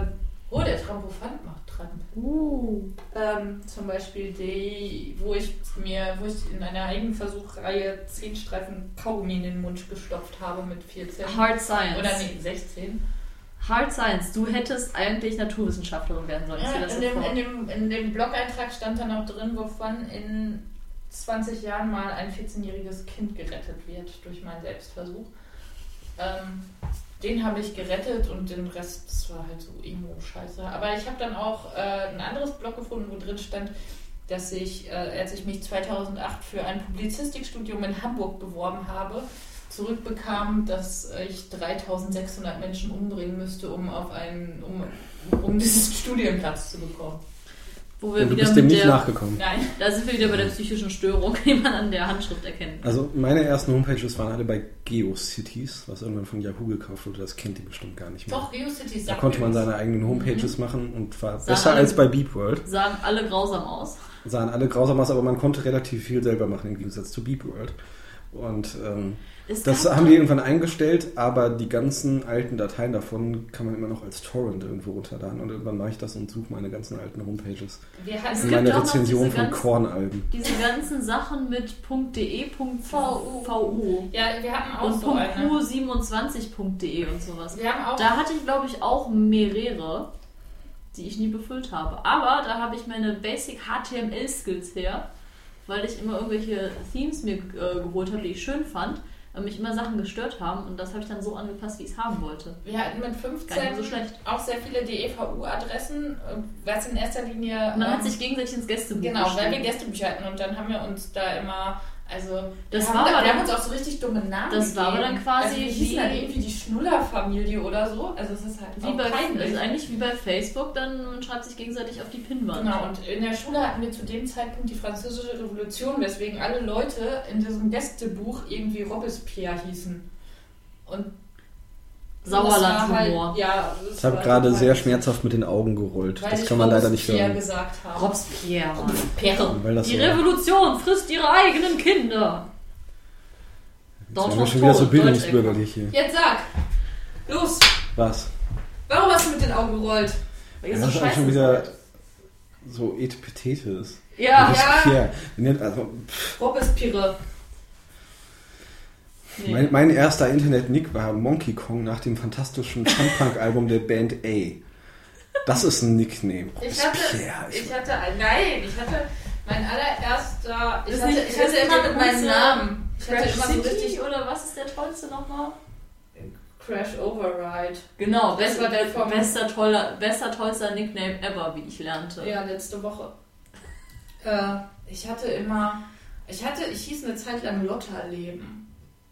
Oh, der Trampofant macht Tramp. Uh. Ähm, zum Beispiel die, wo ich mir, wo ich in einer eigenen Versuchreihe zehn Streifen Kaugummi in den Mund gestopft habe mit vierzehn. Hard Science. Oder nee, sechzehn. Hard Science. Du hättest eigentlich Naturwissenschaftlerin werden sollen. Ja, dir das in, so dem, vor? in, dem, in dem Blog-Eintrag stand dann auch drin, wovon in zwanzig Jahren mal ein vierzehnjähriges Kind gerettet wird durch meinen Selbstversuch. Ähm, den habe ich gerettet und den Rest, das war halt so Emo-Scheiße. Aber ich habe dann auch äh, ein anderes Blog gefunden, wo drin stand, dass ich, äh, als ich mich zweitausendacht für ein Publizistikstudium in Hamburg beworben habe, zurückbekam, dass ich dreitausendsechshundert Menschen umbringen müsste, um auf einen, um, um diesen Studienplatz zu bekommen. Wo wir Und du wieder bist dem mit nicht der, nachgekommen. Nein. Da sind wir wieder bei der psychischen Störung, die man an der Handschrift erkennt. Also meine ersten Homepages waren alle bei GeoCities, was irgendwann von Yahoo gekauft wurde. Das kennt ihr bestimmt gar nicht mehr. Doch, GeoCities Da sagt konnte man mir was. seine eigenen Homepages mhm. machen und war Sagen besser alle- als bei BeepWorld. Sahen alle grausam aus. Sahen alle grausam aus, aber man konnte relativ viel selber machen im Gegensatz zu BeepWorld. Und ähm, Es das gab haben doch- die irgendwann eingestellt, aber die ganzen alten Dateien davon kann man immer noch als Torrent irgendwo runterladen. Und irgendwann mache ich das und suche meine ganzen alten Homepages. Wir Es hatten gibt Meine auch noch Rezension diese von ganzen- Kornalben. Diese ganzen Sachen mit .de, .vu Ja, wir hatten auch und so eine. .q siebenundzwanzig punkt de und sowas. Wir haben auch Da hatte ich, glaube ich, auch mehrere, die ich nie befüllt habe. Aber da habe ich meine Basic H T M L-Skills her, weil ich immer irgendwelche Themes mir äh, geholt habe, die ich schön fand, und mich immer Sachen gestört haben. Und das habe ich dann so angepasst, wie ich es haben wollte. Wir hatten mit Gar fünfzehn nicht so schlecht. auch sehr viele D E V U-Adressen, was in erster Linie... Und man hat ähm, sich gegenseitig ins Gästebuch Genau, weil wir geschrieben. Gästebücher hatten und dann haben wir uns da immer... Also, Das wir, war haben, da, aber wir dann- haben uns auch so richtig dumme Namen Das war aber gegeben. dann quasi also, wir hießen wie- dann irgendwie die Schnuller-Familie oder so. Also es ist halt Wie auch bei, peinlich. also eigentlich wie bei Facebook, dann man schreibt sich gegenseitig auf die Pinnwand. Genau, und in der Schule hatten wir zu dem Zeitpunkt die Französische Revolution, weswegen alle Leute in diesem Gästebuch irgendwie Robespierre hießen. Und Sauerland-Humor. Halt, ja, Ich habe gerade sehr schmerzhaft mit den Augen gerollt. Weil Das ich kann man leider nicht Robespierre hören. gesagt habe. Robespierre. Robespierre. Weil das Die so, Revolution frisst ihre eigenen Kinder. jetzt sind wir schon wieder so bildungsbürgerlich hier. Jetzt sag, los, Was? warum hast du mit den Augen gerollt? Weil Ja, ihr das so ist eigentlich schon scheiße wieder seid. so Etepetete ist. Ja, Robespierre. Also, pff, Robespierre. nee. mein, mein erster Internet-Nick war Monkey Kong nach dem fantastischen Fun-Punk-Album der Band A. Das ist ein Nickname. Ich hatte, Robespierre. ich hatte, nein, ich hatte mein allererster, ich Ist hatte, nicht- ich hatte ist immer nicht mit meinem unser Namen. Ich hatte Crash immer so City richtig oder was ist der tollste nochmal? Crash Override. Genau, Das best, war der vom- bester, toller, bester, tollster Nickname ever, wie ich lernte. Ja, letzte Woche. Äh, ich hatte immer, ich hatte, ich hieß eine Zeit lang Lotterleben.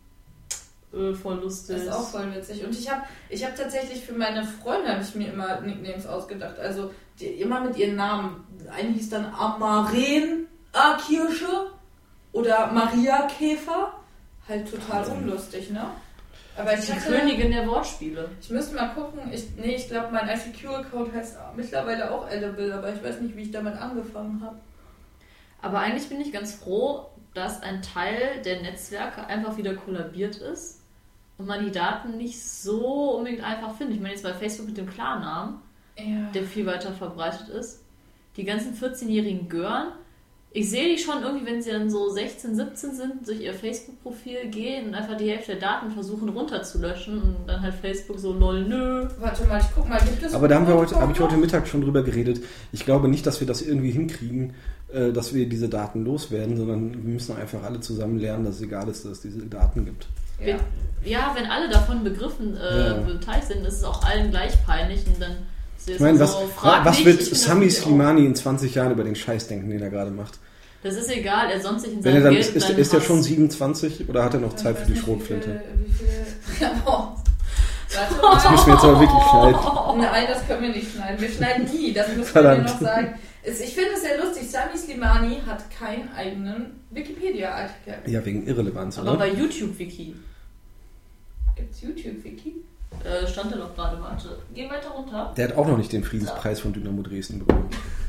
Äh, voll lustig. Das ist auch voll witzig. Und ich habe ich hab tatsächlich für meine Freunde habe ich mir immer Nicknames ausgedacht. Also die, immer mit ihren Namen. Eine hieß dann Amaren A. Kirsche oder Maria Käfer. Halt total unlustig, ne? Aber ich Die hatte, Königin der Wortspiele. ich müsste mal gucken. Ich, nee, ich glaube, mein I C Q-Account heißt mittlerweile auch Edible, aber ich weiß nicht, wie ich damit angefangen habe. Aber eigentlich bin ich ganz froh, dass ein Teil der Netzwerke einfach wieder kollabiert ist und man die Daten nicht so unbedingt einfach findet. Ich meine jetzt bei Facebook mit dem Klarnamen, Ja. der viel weiter verbreitet ist. Die ganzen vierzehnjährigen Gören, ich sehe die schon irgendwie, wenn sie dann so sechzehn, siebzehn sind, durch ihr Facebook-Profil gehen und einfach die Hälfte der Daten versuchen runterzulöschen und dann halt Facebook so, lol, nö. Warte mal, ich guck mal, gibt es... Aber da haben wir heute, habe ich heute Mittag schon drüber geredet. Ich glaube nicht, dass wir das irgendwie hinkriegen, äh, dass wir diese Daten loswerden, sondern wir müssen einfach alle zusammen lernen, dass es egal ist, dass es diese Daten gibt. Ja. Ja, wenn alle davon begriffen, äh, Ja. beteiligt sind, ist es auch allen gleich peinlich und dann ist es Ich meine, was, so, frag was nicht, wird ich finde Sami das irgendwie Slimani in zwanzig Jahren über den Scheiß denken, den er gerade macht? auch- Das ist egal, er sonnt sich in Wenn seinem er dann, Geld. ist, ist, seinen ist er Hass. schon siebenundzwanzig oder hat er noch Ich Zeit weiß für die nicht, Schrotflinte? Wie viel, wie viel, ja, boah. Warte Das mal. müssen wir jetzt aber wirklich schneiden. Nein, das können wir nicht schneiden. Wir schneiden nie, das müssen wir Verdammt. dir noch sagen. Es- Ich finde es sehr lustig, Sami Slimani hat keinen eigenen Wikipedia-Artikel. Ja, wegen Irrelevanz, Aber oder? bei YouTube-Wiki Gibt es YouTube-Wiki? äh, stand er doch gerade, warte. Geh weiter runter. Der hat auch noch nicht den Friedenspreis von Dynamo Dresden bekommen.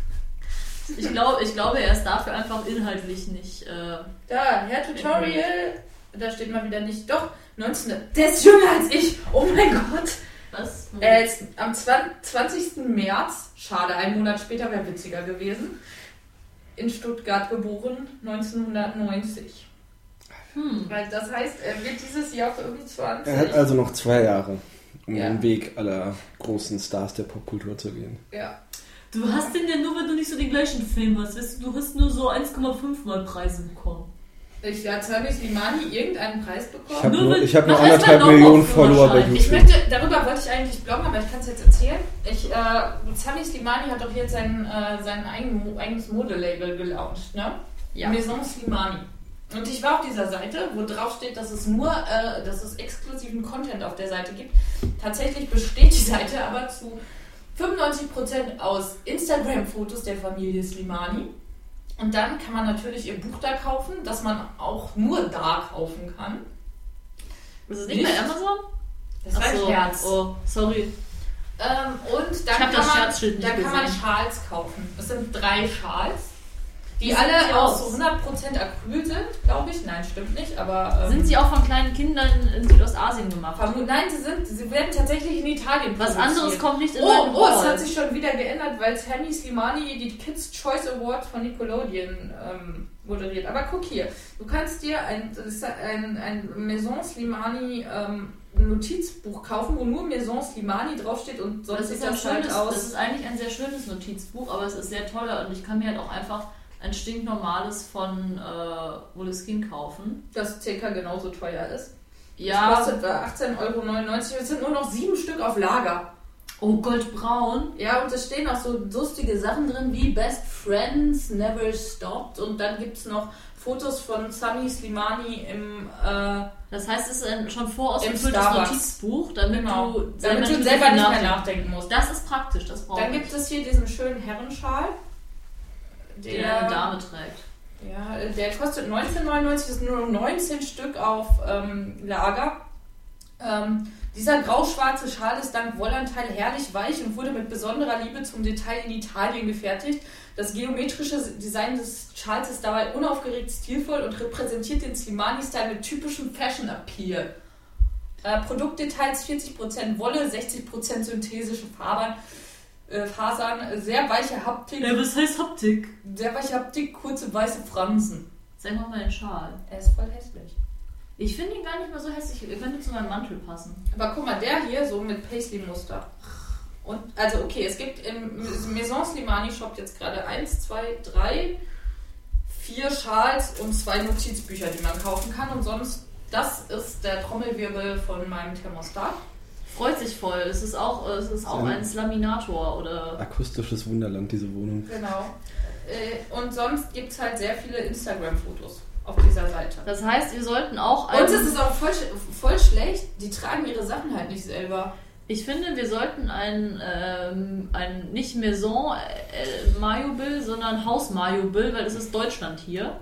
Ich, glaub, ich glaube, er ist dafür einfach inhaltlich nicht... Äh, Da, Herr Tutorial, da steht mal wieder nicht, doch, neunzehn, der ist jünger als ich, oh mein Gott. Was? Er ist am zwanzigsten März, schade, ein Monat später wäre witziger gewesen, in Stuttgart geboren, neunzehnhundertneunzig. Hm. Weil das heißt, er wird dieses Jahr fünfundzwanzig. Er hat also noch zwei Jahre, um Ja. den Weg aller großen Stars der Popkultur zu gehen. Ja. Du hast den ja nur, wenn du nicht so den gleichen Film hast. Weißt du, du hast nur so eins Komma fünf Mal Preise bekommen. Ich hat Sami Slimani irgendeinen Preis bekommen. Ich habe Nur nur, wenn- ich hab nur Mach erst anderthalb mal Millionen Laufführerschein. Follower bei Ich Ich YouTube. möchte, darüber wollte ich eigentlich bloggen, aber ich kann es jetzt erzählen. Ich, äh, Sami Slimani hat doch jetzt sein, äh, sein eigen, eigenes Modelabel gelauncht, ne? Ja. Maison Slimani. Und ich war auf dieser Seite, wo drauf steht, dass es nur, äh, dass es exklusiven Content auf der Seite gibt. Tatsächlich besteht die Seite aber zu fünfundneunzig Prozent aus Instagram-Fotos der Familie Slimani. Und dann kann man natürlich ihr Buch da kaufen, das man auch nur da kaufen kann. Ist es nicht bei Amazon? Das war ein Ach so. Herz. Oh, sorry. Ähm, und Ich dann hab kann, das man, Scherzschild nicht dann kann man gesehen. Schals kaufen. Es sind drei Schals, die Wie sehen die alle aus aus? so hundert Prozent Acryl sind, glaube ich. Nein, stimmt nicht, aber... Ähm, Sind sie auch von kleinen Kindern in Südostasien gemacht? vermu- Nein, sie, sind, sie werden tatsächlich in Italien Was produziert. anderes kommt nicht in Oh, meinen oh, es Haul. hat sich schon wieder geändert, weil Sami Slimani die Kids' Choice Award von Nickelodeon ähm, moderiert. Aber guck hier, du kannst dir ein, das ist ein, ein Maison Slimani ähm, Notizbuch kaufen, wo nur Maison Slimani draufsteht und sonst Das sieht ist, ein das halt schönes, aus. das ist eigentlich ein sehr schönes Notizbuch, aber es ist sehr toll und ich kann mir halt auch einfach ein stinknormales von äh, Moleskine kaufen. Das circa genauso teuer ist. Ja. Das kostet achtzehn Euro neunundneunzig. Es sind nur noch sieben Stück auf Lager. Oh, goldbraun. Ja, und es stehen auch so lustige Sachen drin wie Best Friends, Never Stopped. Und dann gibt es noch Fotos von Sami Slimani im... Äh, Das heißt, es ist ein schon vorausgefülltes Im Starbucks. Notizbuch, damit genau, du damit du nicht selber nicht mehr nachdenken- nachdenken musst. Das ist praktisch, das braucht Dann gibt es hier diesen schönen Herrenschal. der eine Dame trägt. Ja, der kostet neunzehn neunundneunzig, das sind nur noch neunzehn Stück auf ähm, Lager. Ähm, dieser grau-schwarze Schal ist dank Wollanteil herrlich weich und wurde mit besonderer Liebe zum Detail in Italien gefertigt. Das geometrische Design des Schals ist dabei unaufgeregt stilvoll und repräsentiert den Slimani-Style mit typischem Fashion-Appeal. Äh, Produktdetails vierzig Prozent Wolle, sechzig Prozent synthetische Fabern. Äh, Fasern, sehr weiche Haptik, Ja, was heißt Haptik? sehr weiche Haptik, kurze weiße Fransen. Zeig mal meinen Schal. Er ist voll hässlich. Ich finde ihn gar nicht mehr so hässlich. Er könnte zu meinem Mantel passen. Aber guck mal, der hier so mit Paisley-Muster. Und, also okay, es gibt im Maison Slimani Shop jetzt gerade eins, zwei, drei, vier Schals und zwei Notizbücher, die man kaufen kann. Und sonst, das ist der Trommelwirbel von meinem Thermostat. Freut sich voll. Es ist auch, es ist auch Ja. ein Laminator oder. Akustisches Wunderland, diese Wohnung. Genau. Äh, Und sonst gibt es halt sehr viele Instagram-Fotos auf dieser Seite. Das heißt, wir sollten auch. Und es ist auch voll, sch- voll schlecht, die tragen ihre Sachen halt nicht selber. Ich finde, wir sollten ein, ähm, ein nicht Maison äh, Mayo-Bill, sondern Haus Mayo-Bill, weil es ist Deutschland hier.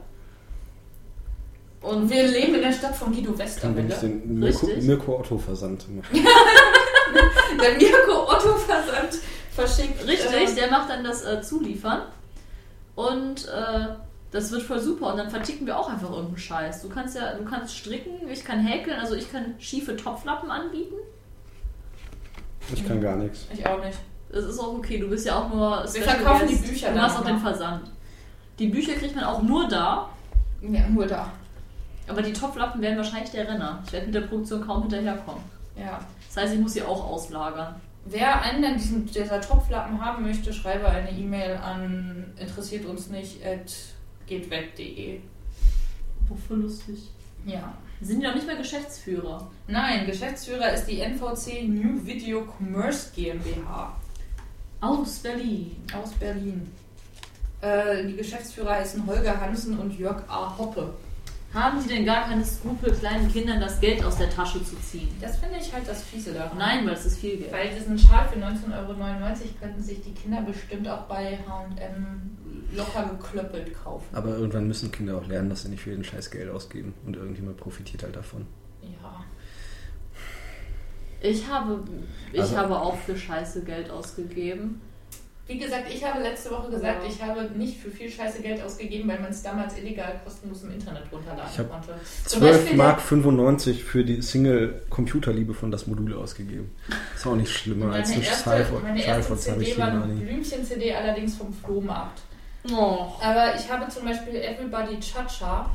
Und wir leben in der Stadt von Guido Kann Westerwelle. nämlich den Mirko, Richtig. Mirko Otto Versand machen. Der Mirko Otto Versand verschickt. Richtig, äh, der macht dann das äh, Zuliefern. Und äh, das wird voll super. Und dann verticken wir auch einfach irgendeinen Scheiß. Du kannst ja, du kannst stricken, ich kann häkeln, also ich kann schiefe Topflappen anbieten. Ich kann gar nichts. Ich auch nicht. Das ist auch okay, du bist ja auch nur Wir Special verkaufen Guest. die Bücher Du dann machst auch den immer. Versand. Die Bücher kriegt man auch nur da, Ja, nur da. aber die Topflappen werden wahrscheinlich der Renner. Ich werde mit der Produktion kaum hinterherkommen. Ja. Das heißt, ich muss sie auch auslagern. Wer einen dann diesen, dieser Topflappen haben möchte, schreibe eine E-Mail an interessiert uns nicht at gehtweg punkt de. Wofür lustig. Ja. Sind die noch nicht mehr Geschäftsführer? Nein, Geschäftsführer ist die N V C New Video Commerce GmbH Aus Berlin. aus Berlin. Äh, die Geschäftsführer heißen Holger Hansen und Jörg A. Hoppe. Haben sie denn gar keine Skrupel, kleinen Kindern das Geld aus der Tasche zu ziehen? Das finde ich halt das Fiese daran. Nein, weil es ist viel Geld. Weil diesen Schal für neunzehn Euro neunundneunzig könnten sich die Kinder bestimmt auch bei H und M locker geklöppelt kaufen. Aber irgendwann müssen Kinder auch lernen, dass sie nicht für jeden Scheiß Geld ausgeben. Und irgendjemand profitiert halt davon. Ja. Ich habe, ich Also- habe auch für Scheiße Geld ausgegeben. Wie gesagt, ich habe letzte Woche gesagt, Ja. ich habe nicht für viel Scheiße Geld ausgegeben, weil man es damals illegal kostenlos im Internet runterladen Ich hab konnte. zwölf Mark fünfundneunzig für die Single-Computerliebe von das Modul ausgegeben. Ist auch nicht schlimmer als Meine ein erste, Cypher. meine erste Cypher C D war eine Money. Blümchen-C D, allerdings vom Flohmarkt. Oh. Aber ich habe zum Beispiel Everybody Cha-Cha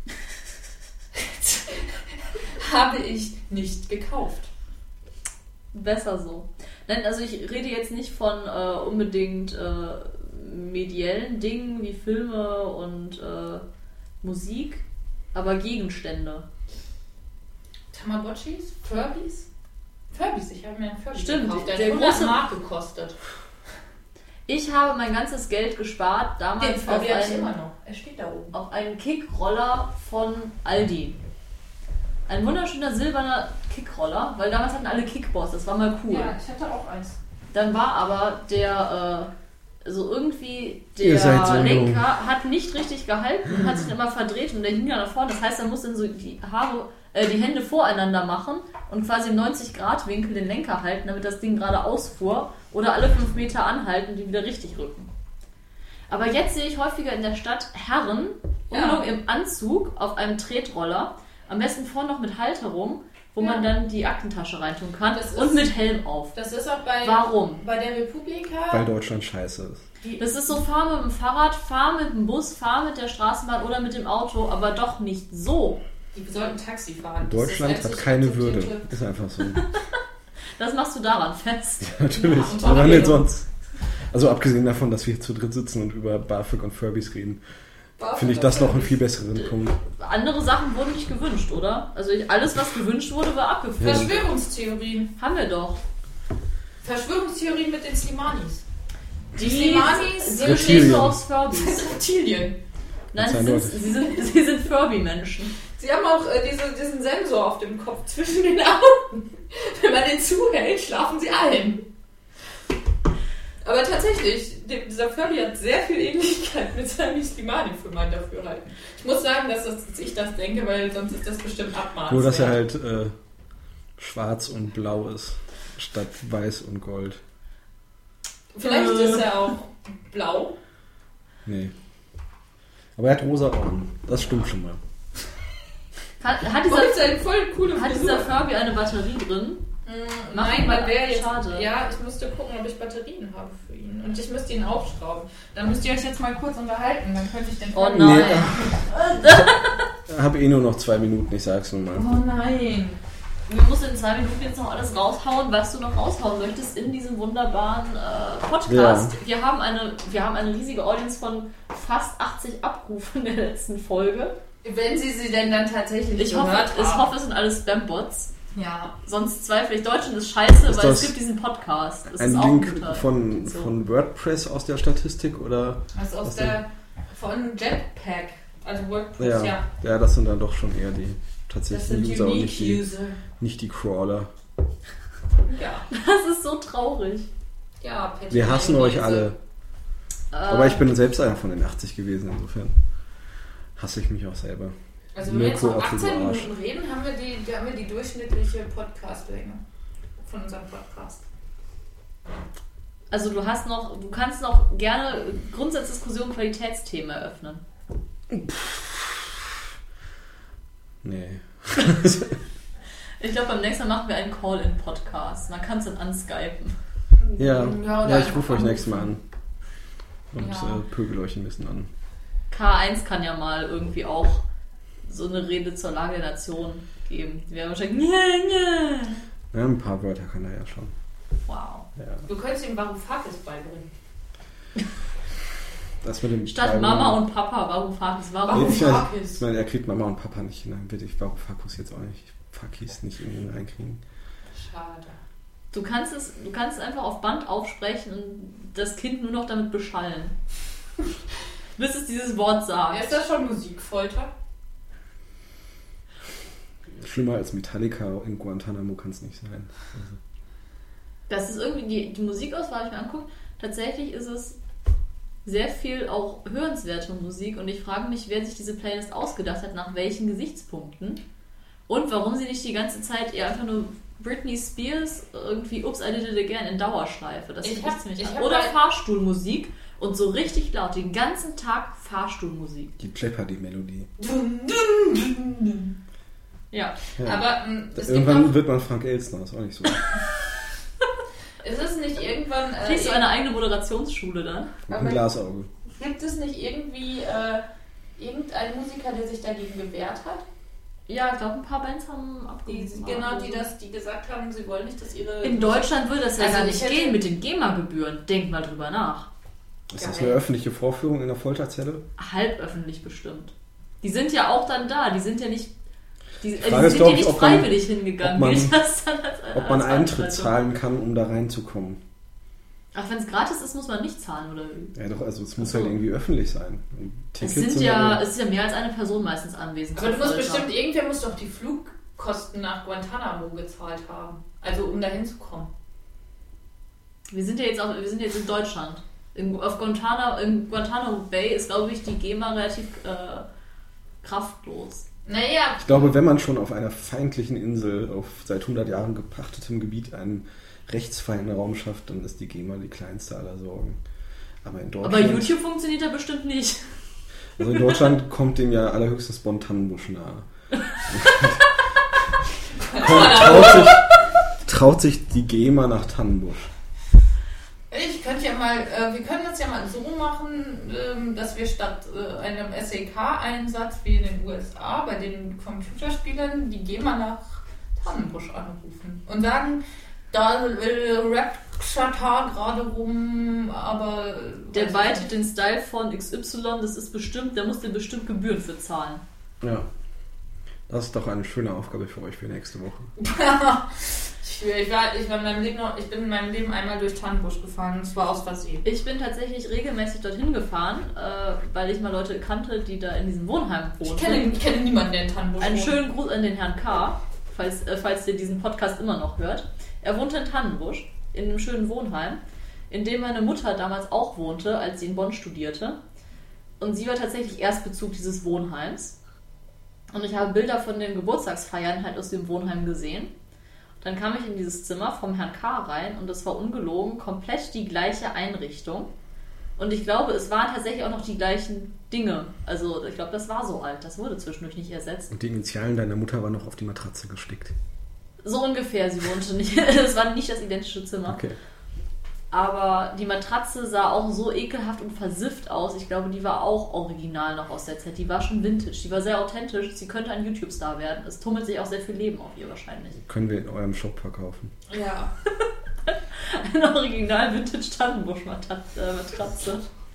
habe ich nicht gekauft. Besser so. Nein, also ich rede jetzt nicht von äh, unbedingt äh, mediellen Dingen wie Filme und äh, Musik, aber Gegenstände. Tamagotchis? Furbies? Furbies, ich habe mir einen Furby Stimmt, gekauft. Der, der hat hundert große- Mark gekostet. Ich habe mein ganzes Geld gespart Den damals auf Furby habe ich immer einen, noch. Er steht da oben. auf einen Kickroller von Aldi. Ein wunderschöner silberner Kickroller, weil damals hatten alle Kickboss, das war mal cool. Ja, ich hatte auch eins. Dann war aber der, äh, so irgendwie, Ihr der seid so Lenker jung. hat nicht richtig gehalten, hat sich immer verdreht und der hing ja nach vorne. Das heißt, er musste dann so die Haare, äh, die Hände voreinander machen und quasi im neunzig Grad Winkel den Lenker halten, damit das Ding gerade ausfuhr oder alle fünf Meter anhalten und die wieder richtig rücken. Aber jetzt sehe ich häufiger in der Stadt Herren, Ja. untenrum im Anzug auf einem Tretroller, am besten vorne noch mit Halterung, wo Ja. man dann die Aktentasche reintun kann Das und ist- mit Helm auf. Das ist auch bei, Warum? bei der Republika. Weil Deutschland scheiße ist. Die, Das ist so, fahr mit dem Fahrrad, fahr mit dem Bus, fahr mit der Straßenbahn oder mit dem Auto, aber doch nicht so. die sollten Taxi fahren. Das Deutschland ist das hat keine einzig Würde. akzeptierte- Ist einfach so. Das machst du daran fest. Natürlich. Ja, und Aber auch nicht wieder. sonst. Also abgesehen davon, dass wir hier zu dritt sitzen und über BAföG und Furbies reden, finde ich das noch einen viel besseren Punkt. Andere Sachen wurden nicht gewünscht, oder? Also ich, alles, was gewünscht wurde, war abgefüllt. Verschwörungstheorien. Haben wir doch. Verschwörungstheorien mit den Slimanis. Die Slimanis die sind stehen Reptilien. nur aufs Furbies. Reptilien. Nein, Das sie ist sind, eindeutig. sie sind, sie sind Furby-Menschen. Sie haben auch äh, diese, diesen Sensor auf dem Kopf zwischen den Augen. Wenn man den zuhält, schlafen sie ein. Aber tatsächlich, die- dieser Furby hat sehr viel Ähnlichkeit mit seinem Slimani für mein Dafürhalten. Ich muss sagen, dass, das, dass ich das denke, weil sonst ist das bestimmt abmaßend. Nur, dass er halt äh, schwarz und blau ist, statt weiß und gold. Vielleicht Äh. ist er auch blau. Nee. Aber er hat rosa Augen. Das stimmt schon mal. Hat, hat, Voll, dieser, eine voll coole hat Frisur. dieser Furby eine Batterie drin? Mm, Mach Nein, ihn mal weil der jetzt. schade. Ja, ich müsste gucken, ob ich Batterien habe für ihn. Und ich müsste ihn aufschrauben. Dann müsst ihr euch jetzt mal kurz unterhalten. Dann könnte ich den. Oh Furby- nein. Ich habe eh nur noch zwei Minuten, ich sag's nur mal. Oh nein. Wir müssen in zwei Minuten jetzt noch alles raushauen, was du noch raushauen möchtest in diesem wunderbaren äh, Podcast. Ja. Wir, haben eine, wir haben eine riesige Audience von fast achtzig Abrufen in der letzten Folge. Wenn sie sie denn dann tatsächlich Ich hoffe, gehört ich haben. hoffe, es sind alles Spam-Bots. Ja. Sonst zweifle ich. Deutschland ist scheiße, Ist weil es das gibt diesen Podcast. Das Ein ist auch Link ein guter- von, so. von WordPress aus der Statistik oder? Also aus Was der. Von Jetpack. Also WordPress, Ja, ja. ja, das sind dann doch schon eher die Das sind tatsächlichen User und nicht die, Unique-User. nicht die Crawler. Ja. Das ist so traurig. Ja, Patty Wir hassen Mayonnaise. euch alle. Aber ich bin selbst einer von den achtzig gewesen, insofern hasse ich mich auch selber. Also wenn wir jetzt Mirko, noch Otto, du achtzehn Arsch. Minuten reden, haben wir die, haben wir die durchschnittliche Podcast-Länge von unserem Podcast. Also du hast noch, du kannst noch gerne Grundsatzdiskussion Qualitätsthemen eröffnen. Nee. Ich glaube, beim nächsten Mal machen wir einen Call-in-Podcast. Dann kannst du ihn anskypen. Ja, oder ja, ich einfach rufe euch nächstes Mal anrufen. an. Und Ja. äh, pöbel euch ein bisschen an. K eins kann ja mal irgendwie auch so eine Rede zur Lage der Nation geben. Die wäre wahrscheinlich nye, nye. Ja, ein paar Wörter kann er ja schon. Wow. Ja. Du könntest ihm Varoufakis beibringen. Das mit dem Statt Bleiben- Mama und Papa, warum fragst du warum? Warum? Ich, meine, Varoufakis. ich meine, er kriegt Mama und Papa nicht hin. Dann bitte ich Varoufakis jetzt auch nicht. Fakis nicht in ihn reinkriegen. Schade. Du kannst es, du kannst es einfach auf Band aufsprechen und das Kind nur noch damit beschallen. Bis es dieses Wort sagt. Ist das schon Musikfolter? Schlimmer als Metallica in Guantanamo kann es nicht sein. Also, Das ist irgendwie die, die Musikauswahl, die ich mir angucke. Tatsächlich ist es sehr viel auch hörenswerte Musik und ich frage mich, wer sich diese Playlist ausgedacht hat, nach welchen Gesichtspunkten und warum sie nicht die ganze Zeit eher einfach nur Britney Spears irgendwie Oops, I Did It Again in Dauerschleife. Das Ich finde ich hab- ziemlich ich ab. hab Oder mal- Fahrstuhlmusik und so richtig laut, den ganzen Tag Fahrstuhlmusik. Die Jeopardy-Melodie. Dun, dun, dun, dun. Ja. Ja. Aber ähm, es gibt Irgendwann noch, wird man Frank Elstner, ist auch nicht so. ist es nicht irgendwann, äh, Kriegst du eine eigene Moderationsschule dann? Mit Aber- einem Glasauge. gibt es nicht irgendwie äh, irgendeinen Musiker, der sich dagegen gewehrt hat? Ja, ich glaube, ein paar Bands haben Die, abgehoben. genau, die das, die gesagt haben, sie wollen nicht, dass ihre... In Deutschland würde das ja Also gar ich nicht hätte- gehen mit den GEMA-Gebühren. Denk mal drüber nach. Ist das Geil. eine öffentliche Vorführung in der Folterzelle? Halböffentlich bestimmt. Die sind ja auch dann da, die sind ja nicht... Die, Frage äh, die ist, sind glaub ja ich, nicht ob man- freiwillig hingegangen. ob man- Gilt das dann als, Ob man als Eintritt Veranstaltung? zahlen kann, um da reinzukommen. Ach, wenn es gratis ist, muss man nicht zahlen, oder wie? Ja doch, also es muss Ach so. halt irgendwie öffentlich sein. Und Es Tickets sind ja, ja- es ist ja mehr als eine Person meistens anwesend. Aber du zur musst Folter. bestimmt, irgendwer muss doch die Flugkosten nach Guantanamo gezahlt haben. Also um da hinzukommen. Wir sind ja jetzt auch, wir sind jetzt in Deutschland. In, auf Guantanamo, in Guantanamo Bay ist, glaube ich, die GEMA relativ äh, kraftlos. Naja, Ich glaube, wenn man schon auf einer feindlichen Insel auf seit hundert Jahren gepachtetem Gebiet einen rechtsfreien Raum schafft, dann ist die GEMA die kleinste aller Sorgen. Aber in Deutschland, Aber YouTube funktioniert da bestimmt nicht. also in Deutschland kommt dem ja allerhöchstens Bonn-Tannenbusch nahe. traut, sich, traut sich die GEMA nach Tannenbusch. ich könnte ja mal, äh, wir können das ja mal so machen, ähm, dass wir statt äh, einem S E K-Einsatz wie in den U S A bei den Computerspielern die GEMA nach Tannenbusch anrufen und sagen, da äh, rappt Xatar gerade rum, aber... Der weiß weitet ich den Style von X Y, das ist bestimmt, der muss dir bestimmt Gebühren für zahlen. Ja. Das ist doch eine schöne Aufgabe für euch für nächste Woche. nicht. ich, ich, war, ich, war in meinem Leben noch, ich bin in meinem Leben einmal durch Tannenbusch gefahren, und zwar aus Versehen. Ich bin tatsächlich regelmäßig dorthin gefahren, äh, weil ich mal Leute kannte, die da in diesem Wohnheim wohnten. Ich kenne, ich kenne niemanden, der in Tannenbusch Einen wohnt. schönen Gruß an den Herrn K., falls, äh, falls ihr diesen Podcast immer noch hört. Er wohnte in Tannenbusch, in einem schönen Wohnheim, in dem meine Mutter damals auch wohnte, als sie in Bonn studierte. Und sie war tatsächlich Erstbezug dieses Wohnheims. Und ich habe Bilder von den Geburtstagsfeiern halt aus dem Wohnheim gesehen. Dann kam ich in dieses Zimmer vom Herrn K. rein und es war ungelogen komplett die gleiche Einrichtung. Und ich glaube, es waren tatsächlich auch noch die gleichen Dinge. Also ich glaube, das war so alt. Das wurde zwischendurch nicht ersetzt. Und die Initialen deiner Mutter waren noch auf die Matratze gestickt. So ungefähr, sie wohnte nicht. Es war nicht das identische Zimmer. Okay. Aber die Matratze sah auch so ekelhaft und versifft aus. Ich glaube, die war auch original noch aus der Zeit. Die war schon vintage. Die war sehr authentisch. Sie könnte ein YouTube-Star werden. Es tummelt sich auch sehr viel Leben auf ihr wahrscheinlich. Können wir in eurem Shop verkaufen. Ja. Eine original vintage Tannenbusch-Matratze.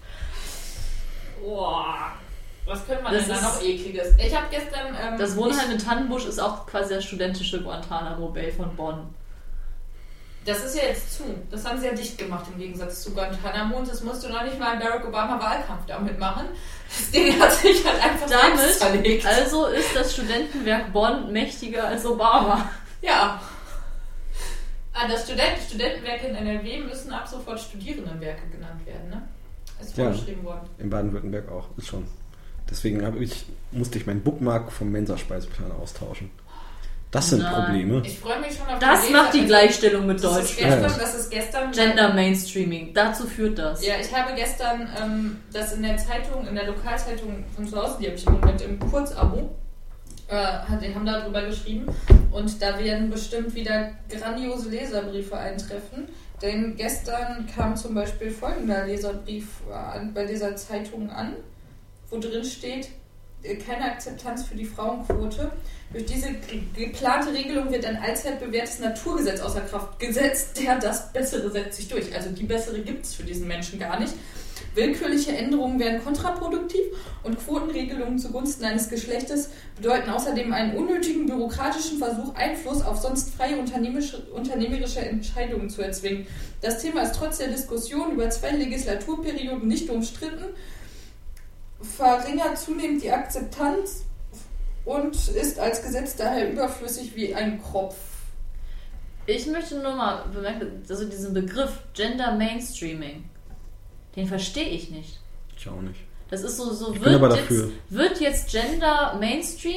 Boah. Was könnte man Das denn da ist- noch ekliges? Ich habe gestern... Ähm, Das Wohnheim in Tannenbusch ist auch quasi das studentische Guantanamo Bay von Bonn. Das ist ja jetzt zu. Das haben sie ja dicht gemacht im Gegensatz zu Guantanamo. Und das musste noch nicht mal ein Barack Obama Wahlkampf damit machen. Das Ding hat sich halt einfach selbst Damit zerlegt. also ist das Studentenwerk Bonn mächtiger als Obama. Ja. Ah, das Student Studentenwerke in N R W müssen ab sofort Studierendenwerke genannt werden, ne? Ist Ja. vorgeschrieben worden. In Baden-Württemberg auch, ist schon. Deswegen habe ich, musste ich meinen Bookmark vom Mensa-Speiseplan austauschen. Das sind Nein. Probleme. Ich freue mich schon auf Das Leser- macht die also, Gleichstellung mit Das ist Deutsch. gestern, Ja. das ist gestern Gender Mainstreaming. Dazu führt das. Ja, ich habe gestern ähm, das in der Zeitung, in der Lokalzeitung von zu Hause, die habe ich im Moment im Kurzabo, äh, hat- die haben darüber geschrieben und da werden bestimmt wieder grandiose Leserbriefe eintreffen, denn gestern kam zum Beispiel folgender Leserbrief an, bei dieser Zeitung an, wo drin steht, äh, keine Akzeptanz für die Frauenquote. Durch diese ge- geplante Regelung wird ein allzeit bewährtes Naturgesetz außer Kraft gesetzt, der das Bessere setzt sich durch. Also die Bessere gibt es für diesen Menschen gar nicht. Willkürliche Änderungen wären kontraproduktiv und Quotenregelungen zugunsten eines Geschlechtes bedeuten außerdem einen unnötigen bürokratischen Versuch, Einfluss auf sonst freie unternehmerische, unternehmerische Entscheidungen zu erzwingen. Das Thema ist trotz der Diskussion über zwei Legislaturperioden nicht umstritten, verringert zunehmend die Akzeptanz und ist als Gesetz daher überflüssig wie ein Kropf. Ich möchte nur mal bemerken, also diesen Begriff Gender Mainstreaming, den verstehe ich nicht. Ich auch nicht. Das ist so, so Ich wird, bin aber jetzt, dafür. wird jetzt Gender Mainstream,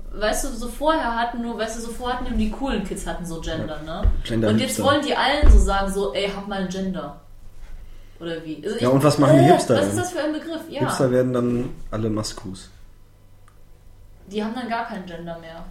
weißt du, so vorher hatten nur, weißt du, so vorher hatten nur die coolen Kids hatten so Gender, ne? Gender und jetzt Hipster. wollen die allen so sagen, so, ey, hab mal ein Gender. Oder wie? Also ich, Ja, und was machen die äh, Hipster Was denn? ist das für ein Begriff? Ja. Hipster werden dann alle Maskus. Die haben dann gar kein Gender mehr.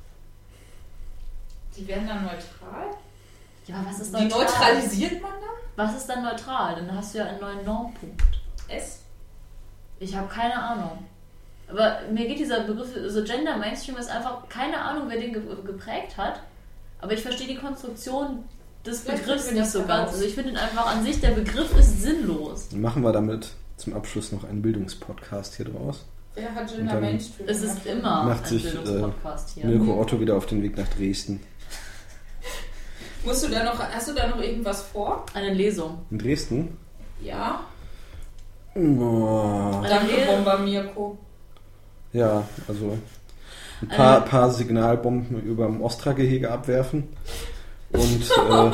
Die werden dann neutral? Ja, was ist Die neutral? neutralisiert man dann? Was ist dann neutral? Dann hast du ja einen neuen Normpunkt. S? Ich habe keine Ahnung. Aber mir geht dieser Begriff, so Gender Mainstream ist einfach, keine Ahnung, wer den ge geprägt hat. Aber ich verstehe die Konstruktion des Vielleicht Begriffs finden wir nicht das so heraus. ganz. Also ich finde ihn einfach an sich, der Begriff ist sinnlos. Dann machen wir damit zum Abschluss noch einen Bildungspodcast hier draus. Wer hat Und Gender dann Mainstream? Es ist immer Macht ein sich, Bildungspodcast hier. Mirko Otto wieder auf den Weg nach Dresden. Musst du da noch, hast du da noch irgendwas vor? Eine Lesung. In Dresden? Ja. Boah. Danke, Lese- Bomber Mirko. Ja, also ein paar, Eine- paar Signalbomben über dem Ostra-Gehege abwerfen und äh,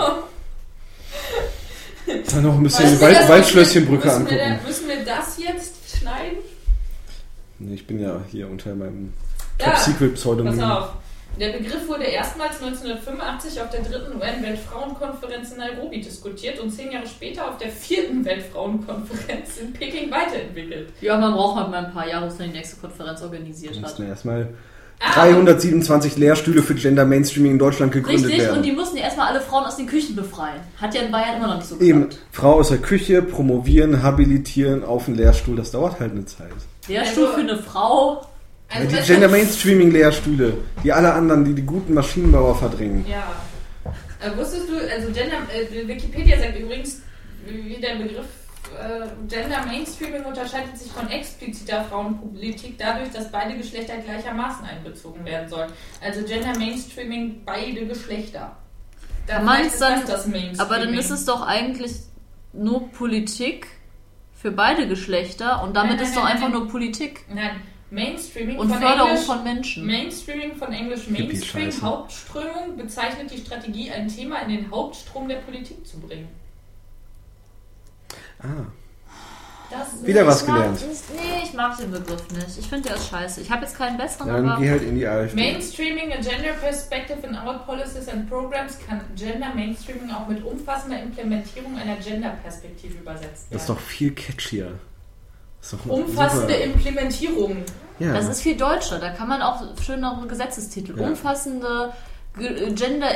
dann noch ein bisschen Weißt die du, Wald das- Waldschlösschenbrücke müssen wir, angucken. da, müssen wir das jetzt schneiden? Nee, ich bin ja hier unter meinem Ja, Top-Secret-Pseudonym. Pass auf. Der Begriff wurde erstmals neunzehnhundertfünfundachtzig auf der dritten U N-Weltfrauenkonferenz in Nairobi diskutiert und zehn Jahre später auf der vierten Weltfrauenkonferenz in Peking weiterentwickelt. Ja, man braucht halt mal ein paar Jahre, bis man die nächste Konferenz organisiert Da hat. müssen erstmal Ah, dreihundertsiebenundzwanzig Lehrstühle für Gender Mainstreaming in Deutschland gegründet Richtig, werden. und die mussten ja erstmal alle Frauen aus den Küchen befreien. Hat ja in Bayern immer noch nicht so Eben, geklappt. Frau aus der Küche, promovieren, habilitieren auf den Lehrstuhl, das dauert halt eine Zeit. Lehrstuhl Also- für eine Frau. Ja, also die das- Gender Mainstreaming Lehrstühle, die alle anderen, die die guten Maschinenbauer verdrängen. Ja. Äh, wusstest du, also Gender, äh, Wikipedia sagt übrigens, wie der Begriff äh, Gender Mainstreaming unterscheidet sich von expliziter Frauenpolitik dadurch, dass beide Geschlechter gleichermaßen einbezogen werden sollen. Also Gender Mainstreaming beide Geschlechter. Da Meinst ist dann- das das Mainstreaming. Aber dann ist es doch eigentlich nur Politik für beide Geschlechter und damit Nein, nein, ist doch nein, einfach nein. nur Politik Nein, Mainstreaming und von Förderung Englisch, von Menschen. Mainstreaming von Englisch Mainstream, Hippie-Scheiße. Hauptströmung, bezeichnet die Strategie, ein Thema in den Hauptstrom der Politik zu bringen. Ah, Das Wieder was ich mag, gelernt. Ich, nee, ich mag den Begriff nicht. Ich finde, der ist scheiße. Ich habe jetzt keinen besseren, ja, dann aber geh halt in die AfD. Mainstreaming a gender perspective in all policies and programs kann Gender Mainstreaming auch mit umfassender Implementierung einer Gender-Perspektive übersetzt Das ist werden. doch viel catchier. Das ist doch Umfassende super. Implementierung. Ja. das ist viel deutscher. Da kann man auch schönere Gesetzestitel. Ja. Umfassende Ge-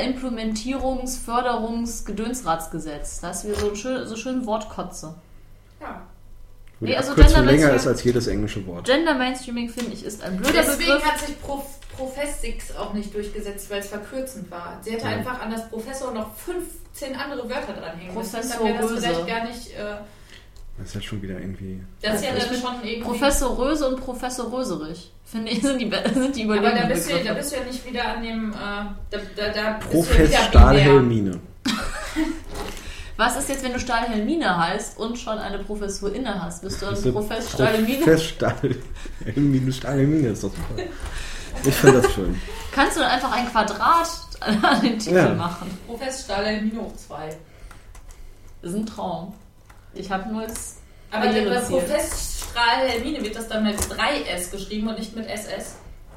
Gender-Implementierungs-Förderungs-Gedönsratsgesetz. Das ist wie so ein schön, so schön Wortkotze. Ja. Wo die Nee, also Abkürzung Gender länger Mainstream- ist als jedes englische Wort. Gender Mainstreaming, finde ich, ist ein blöder Deswegen Begriff. hat sich Prof, Professix auch nicht durchgesetzt, weil es verkürzend war. Sie hätte Ja. einfach an das Professor noch fünfzehn andere Wörter dranhängen müssen. Dann Professor wäre das Röse. vielleicht gar nicht... Äh, Das ist ja schon wieder irgendwie... das ist ja Ich dann bin schon irgendwie... Professor Röse und Professor Röserich. Finde ich, sind die, be- sind die aber überlegenen da bist, du, da Begriffe. bist du ja nicht wieder an dem... Äh, da, da, da bist Profess du ja wieder Stahlhelmine. Was ist jetzt, wenn du Stahlhelmine heißt und schon eine Professur inne hast? Bist du Das ein ist Professor Stahlhelmine? Profess Stahlhelmine. Stahlhelmine ist doch super. Ich finde das schön. Kannst du dann einfach ein Quadrat an den Titel Ja. machen? Professor Stahlhelmine hoch zwei. Das ist ein Traum. Ich habe nur das Aber bei Karriereziel. Professor Stahlhelmine wird das dann mit drei S geschrieben und nicht mit S S.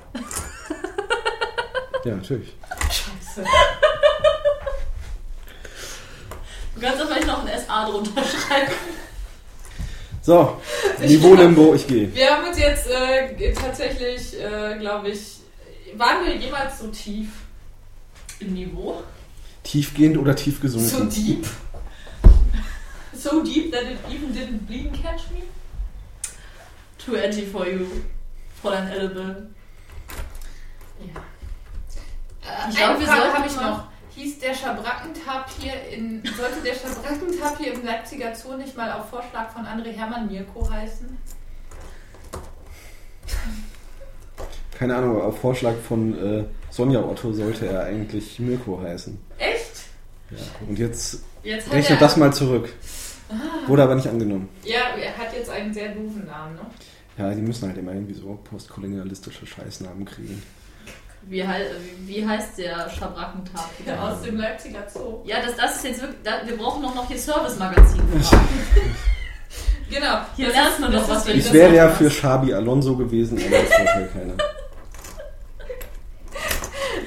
Ja, natürlich. Scheiße. Du kannst doch vielleicht noch ein S A drunter schreiben. So, Niveau-Limbo, ich gehe. Wir haben uns jetzt äh, tatsächlich, äh, glaube ich, waren wir jemals so tief im Niveau? Tiefgehend oder tief So gesunken? deep? So deep that it even didn't bleed and catch me? Too edgy for you, Fräulein Edible. Ja. Ich Ich glaube, Eine wir Frage sollten habe ich mal- noch. Hieß der Schabrackentapir in, sollte der Schabrackentapir im Leipziger Zoo nicht mal auf Vorschlag von André Hermann Mirko heißen? Keine Ahnung, aber auf Vorschlag von äh, Sonja Otto sollte er eigentlich Mirko heißen. Echt? Ja. Und jetzt Jetzt hat rechnet er, das mal zurück. Wurde aber nicht angenommen. Ja, er hat jetzt einen sehr doofen Namen, ne? Ja, die müssen halt immer irgendwie so postkolonialistische Scheißnamen kriegen. Wie, hei- wie heißt der Schabrackentapir? Der aus dem Leipziger Zoo. Ja, das, das ist jetzt wirklich. Da, wir brauchen noch, noch hier Service-Magazin. Genau. Hier das lernt ist- man das doch was, ist- wenn Ich das wäre ja noch für was. Schabi Alonso gewesen, aber das wollte halt keiner.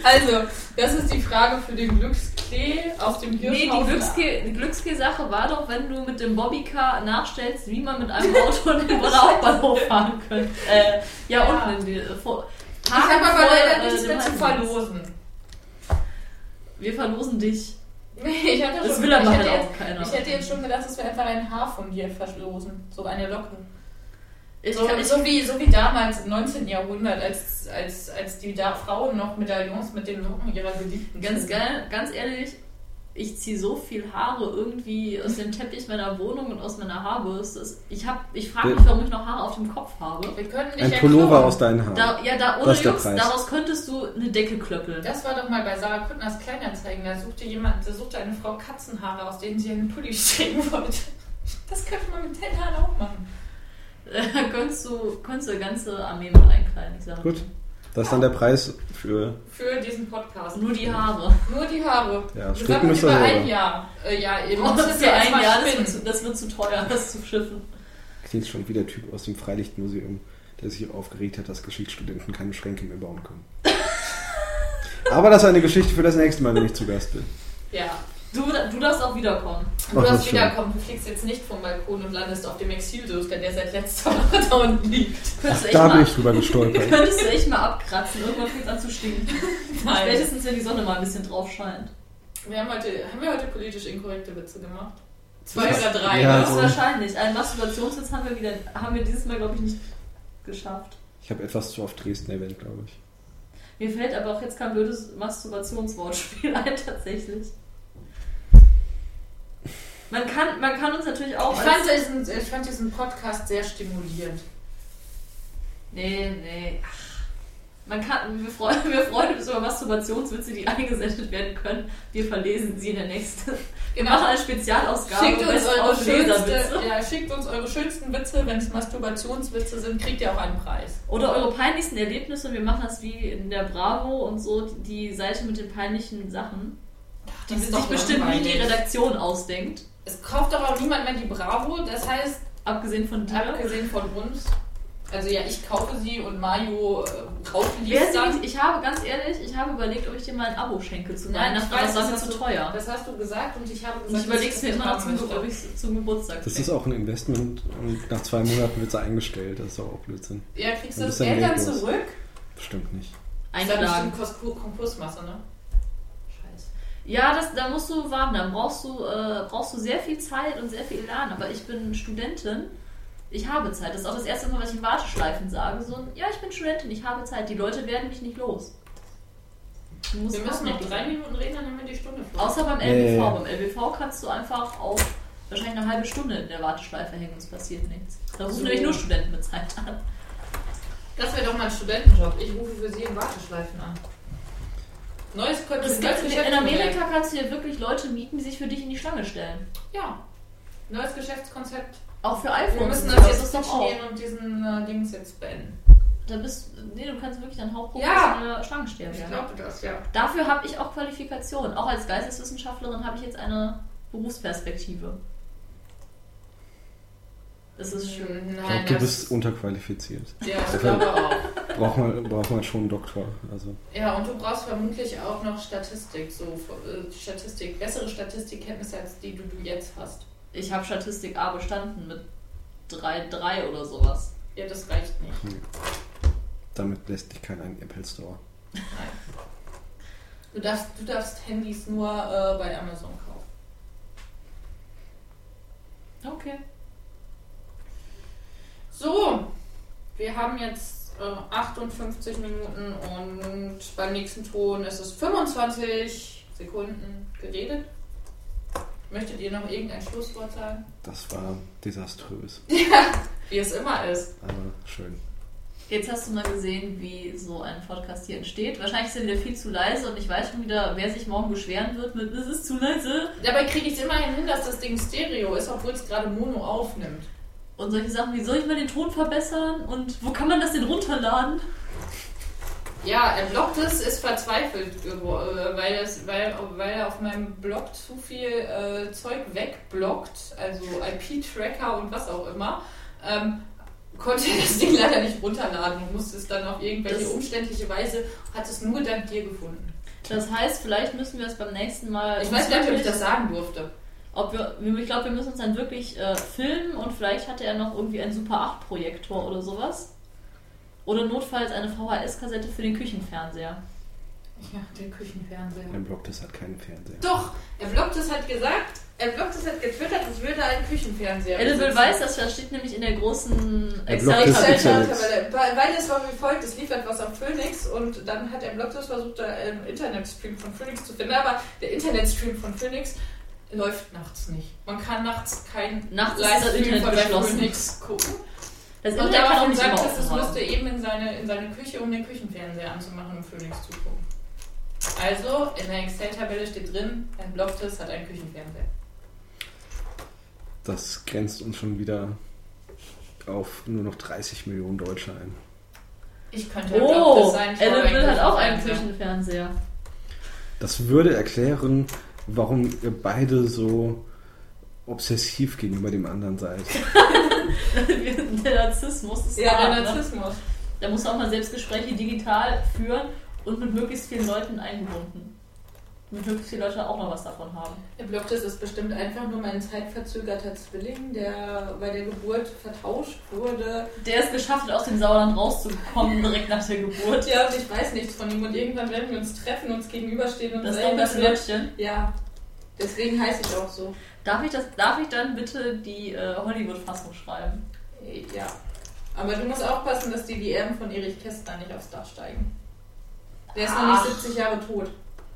Also, das ist die Frage für den Glücksklee aus dem Nee, die Glücksklee, die Glücksklee-Sache war doch, wenn du mit dem Bobbycar nachstellst, wie man mit einem Auto in den Hauptbahnhof fahren könnte. Äh, ja, ja, unten in die... Vor, ich habe aber leider äh, nichts mehr zu verlosen. Wir verlosen dich. Nee, ich hatte das schon, will aber ich halt hätte auch jetzt, keiner. Ich hätte jetzt schon gedacht, dass wir einfach ein Haar von dir verlosen. So eine Locke. Ich so, kann, so, wie, so wie damals im neunzehnten Jahrhundert, als, als, als die da Frauen noch Medaillons mit den Locken ihrer Geliebten. Ganz geil, ganz ehrlich, ich ziehe so viel Haare irgendwie aus dem Teppich meiner Wohnung und aus meiner Haarbürste. Ich, hab, ich frage mich, warum ich noch Haare auf dem Kopf habe. Wir können nicht ein Pullover erklären. aus deinen Haaren. Da, ja, da ohne Jux, daraus könntest du eine Decke klöppeln. Das war doch mal bei Sarah Kuttners Kleinanzeigen. Da suchte jemand, da suchte eine Frau Katzenhaare, aus denen sie einen Pulli stricken wollte. Das könnte man mit den Haaren auch machen. Da könntest du, könntest du eine ganze Armee mit einkleiden, ich sage. Gut. Das ist dann der Preis für... Für diesen Podcast. Nur die Haare. Nur die Haare. Ja, das wird über ein Jahr. Äh, ja, eben. Oh, das, für ein Jahr, das wird, zu, das wird zu teuer, das zu schiffen. Klingt schon wie der Typ aus dem Freilichtmuseum, der sich aufgeregt hat, dass Geschichtsstudenten keine Schränke mehr bauen können. Aber das ist eine Geschichte für das nächste Mal, wenn ich zu Gast bin. Ja. Du, du darfst auch wiederkommen. Du darfst wiederkommen. Du fliegst jetzt nicht vom Balkon und landest auf dem Exilsöster, der seit letzter Woche da unten liegt. Ach, da bin ich drüber gestolpert. Könntest du echt mal abkratzen. Irgendwann fängt es an zu stinken. Spätestens, wenn die Sonne mal ein bisschen drauf scheint. Wir haben, heute, haben wir heute politisch inkorrekte Witze gemacht? Zwei oder drei? Ja, das ist wahrscheinlich. Einen Masturbationswitz haben wir, wieder, haben wir dieses Mal, glaube ich, nicht geschafft. Ich habe etwas zu oft Dresden erwähnt, glaube ich. Mir fällt aber auch jetzt kein blödes Masturbationswortspiel ein, tatsächlich. Man kann, man kann uns natürlich auch... Ich fand, diesen, ich fand diesen Podcast sehr stimulierend. Nee, nee. Ach. Man kann, wir, freuen, wir freuen uns über Masturbationswitze, die eingesendet werden können. Wir verlesen sie in der nächsten. Wir Genau. machen eine Spezialausgabe. Schickt uns, eure schönste, Witze. ja, schickt uns eure schönsten Witze. Wenn es Masturbationswitze sind, kriegt ihr auch einen Preis. Oder eure peinlichsten Erlebnisse. Wir machen das wie in der Bravo und so, die Seite mit den peinlichen Sachen. Die Das ist sich doch bestimmt wie die langweilig. Redaktion ausdenkt. Es kauft doch auch niemand mehr die Bravo. Das heißt, Abgesehen von dir. abgesehen von uns. Also ja, ich kaufe sie und Mario äh, kauft Wer dann. sie, ich habe, ganz ehrlich, ich habe überlegt, ob ich dir mal ein Abo schenke zu Nein, Weihnachten, ich weiß, aber das war das mir hast zu du- teuer. Das hast du gesagt und ich habe Und gesagt, ich überlege es mir immer noch, haben zum, möchte. ob ich es zum Geburtstag Das schenke. ist auch ein Investment und nach zwei Monaten wird es eingestellt. Das ist auch Blödsinn. Ja, kriegst du Dann das bist du Geld dann geldlos. zurück? Bestimmt nicht. Das ist ja Einklagen. bestimmt Kos- Konkursmasse, ne? Scheiße. Ja, das, da musst du warten. Dann brauchst du, äh, brauchst du sehr viel Zeit und sehr viel Elan. Aber ich bin Studentin. Ich habe Zeit. Das ist auch das erste Mal, was ich in Warteschleifen sage. So, ein, ja, ich bin Studentin, ich habe Zeit. Die Leute werden mich nicht los. Du musst Wir müssen noch hartnäckig drei sein. Minuten reden, dann haben wir die Stunde voll. Außer beim L B V. Ja, ja. Beim L B V kannst du einfach auch wahrscheinlich eine halbe Stunde in der Warteschleife hängen und es passiert nichts. Da rufen So. nämlich nur Studenten mit Zeit an. Das wäre doch mal ein Studentenjob. Ich rufe für Sie in Warteschleifen an. Neues könnte Es gibt, in Amerika kannst du dir wirklich Leute mieten, die sich für dich in die Schlange stellen. Ja. Neues Geschäftskonzept. Auch für Wir iPhones. müssen und das so, jetzt ist doch pitchen auch. gehen und diesen äh, Dings jetzt beenden. Da bist, nee, du kannst wirklich ein Ja. hauptprofessioneller Schlangensteher Ich werden. glaube das, ja. Dafür habe ich auch Qualifikationen. Auch als Geisteswissenschaftlerin habe ich jetzt eine Berufsperspektive. Das ist schön. Ich Nein, glaube, du das- bist unterqualifiziert. Ja, ich glaube auch. Braucht man, braucht man schon einen Doktor. Also. Ja, und du brauchst vermutlich auch noch Statistik, so äh, Statistik, bessere Statistikkenntnisse als die, die du jetzt hast. Ich habe Statistik A bestanden mit drei Komma drei oder sowas. Ja, das reicht nicht. Hm. Damit lässt dich kein ein Apple Store. Nein. Du darfst, du darfst Handys nur äh, bei Amazon kaufen. Okay. So, wir haben jetzt äh, achtundfünfzig Minuten und beim nächsten Ton ist es fünfundzwanzig Sekunden geredet. Möchtet ihr noch irgendein Schlusswort sagen? Das war desaströs. Wie es immer ist. Aber schön. Jetzt hast du mal gesehen, wie so ein Podcast hier entsteht. Wahrscheinlich ist er wieder viel zu leise und ich weiß schon wieder, wer sich morgen beschweren wird mit "Es ist zu leise". Dabei kriege ich es immerhin hin, dass das Ding Stereo ist, obwohl es gerade Mono aufnimmt. Und solche Sachen wie, soll ich mal den Ton verbessern? Und wo kann man das denn runterladen? Ja, er blockt es, ist verzweifelt, geworden, weil, es, weil, weil er auf meinem Blog zu viel äh, Zeug wegblockt, also I P-Tracker und was auch immer. Ähm, konnte er das Ding leider nicht runterladen und musste es dann auf irgendwelche Das- umständliche Weise, hat es nur dank dir gefunden. Das heißt, vielleicht müssen wir es beim nächsten Mal... Ich weiß gar nicht, ob ich das sagen durfte. Ob wir, ich glaube, wir müssen uns dann wirklich äh, filmen und vielleicht hatte er noch irgendwie einen Super acht Projektor oder sowas. Oder notfalls eine V H S-Kassette für den Küchenfernseher. Ja, der Küchenfernseher. Ein Blogtest hat keinen Fernseher. Doch, er Blogtest hat gesagt, er Blogtest hat getwittert, es würde einen Küchenfernseher Edible weiß das, das steht nämlich in der großen Excel-Tabelle. Weil es war wie folgt, es lief etwas auf Phoenix und dann hat er Blogtest versucht, einen Internetstream von Phoenix zu finden, aber der Internetstream von Phoenix läuft nachts nicht. Man kann nachts kein nachts Livestream von Phoenix gucken. Das und Internet kann auch nicht sagt, immer es müsste eben in seine, in seine Küche, um den Küchenfernseher anzumachen, um Phoenix zu gucken. Also, in der Excel-Tabelle steht drin, ein Blogtest hat einen Küchenfernseher. Das grenzt uns schon wieder auf nur noch dreißig Millionen Deutsche ein. Ich könnte ein oh, Blogtest sein. Edible hat auch einen Küchenfernseher. Das würde erklären, warum ihr beide so obsessiv gegenüber dem anderen seid. Der Narzissmus ist ja, da, der Narzissmus. Ne? Da musst du auch mal Selbstgespräche digital führen und mit möglichst vielen Leuten eingebunden. Mit möglichst viele Leute auch noch was davon haben. Der Blogtest ist bestimmt einfach nur mein zeitverzögerter Zwilling, der bei der Geburt vertauscht wurde. Der es geschafft hat, aus dem Sauerland rauszukommen, direkt nach der Geburt. Ja, und ich weiß nichts von ihm. Und irgendwann werden wir uns treffen, uns gegenüberstehen und das sagen, das Flötchen. Ja, deswegen heiße ich auch so. Darf ich, das, darf ich dann bitte die äh, Hollywood-Fassung schreiben? Ja. Aber du musst aufpassen, dass die die Erben von Erich Kästner nicht aufs Dach steigen. Der ist Ach. noch nicht siebzig Jahre tot.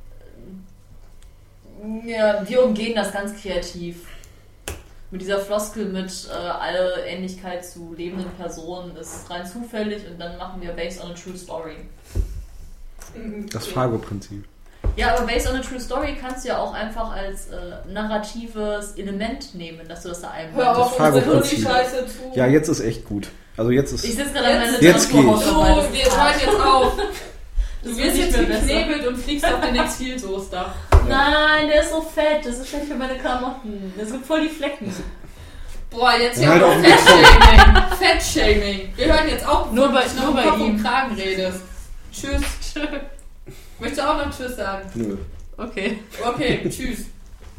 Ja, wir umgehen das ganz kreativ. Mit dieser Floskel mit äh, alle Ähnlichkeit zu lebenden Personen ist rein zufällig und dann machen wir based on a true story. Das Fargo-Prinzip. Ja, aber based on a true story kannst du ja auch einfach als äh, narratives Element nehmen, dass du das da einbaust. Hör auf, Fargo-Prinzip. Ja, jetzt ist echt gut. Also jetzt ist. Ich sitze gerade an meiner Literaturhausarbeit. So, wir hören jetzt auf. Du wirst jetzt geknebelt und fliegst auf den Exilsoßdach. Nein, der ist so fett. Das ist schlecht für meine Klamotten. Das gibt voll die Flecken. Boah, jetzt hier halt auch Fettshaming. Fettshaming. Wir hören jetzt auch, nur bei, nur bei ihm. Kragen redest. Tschüss. Möchtest du auch noch Tschüss sagen? Nö. Okay. Okay, tschüss.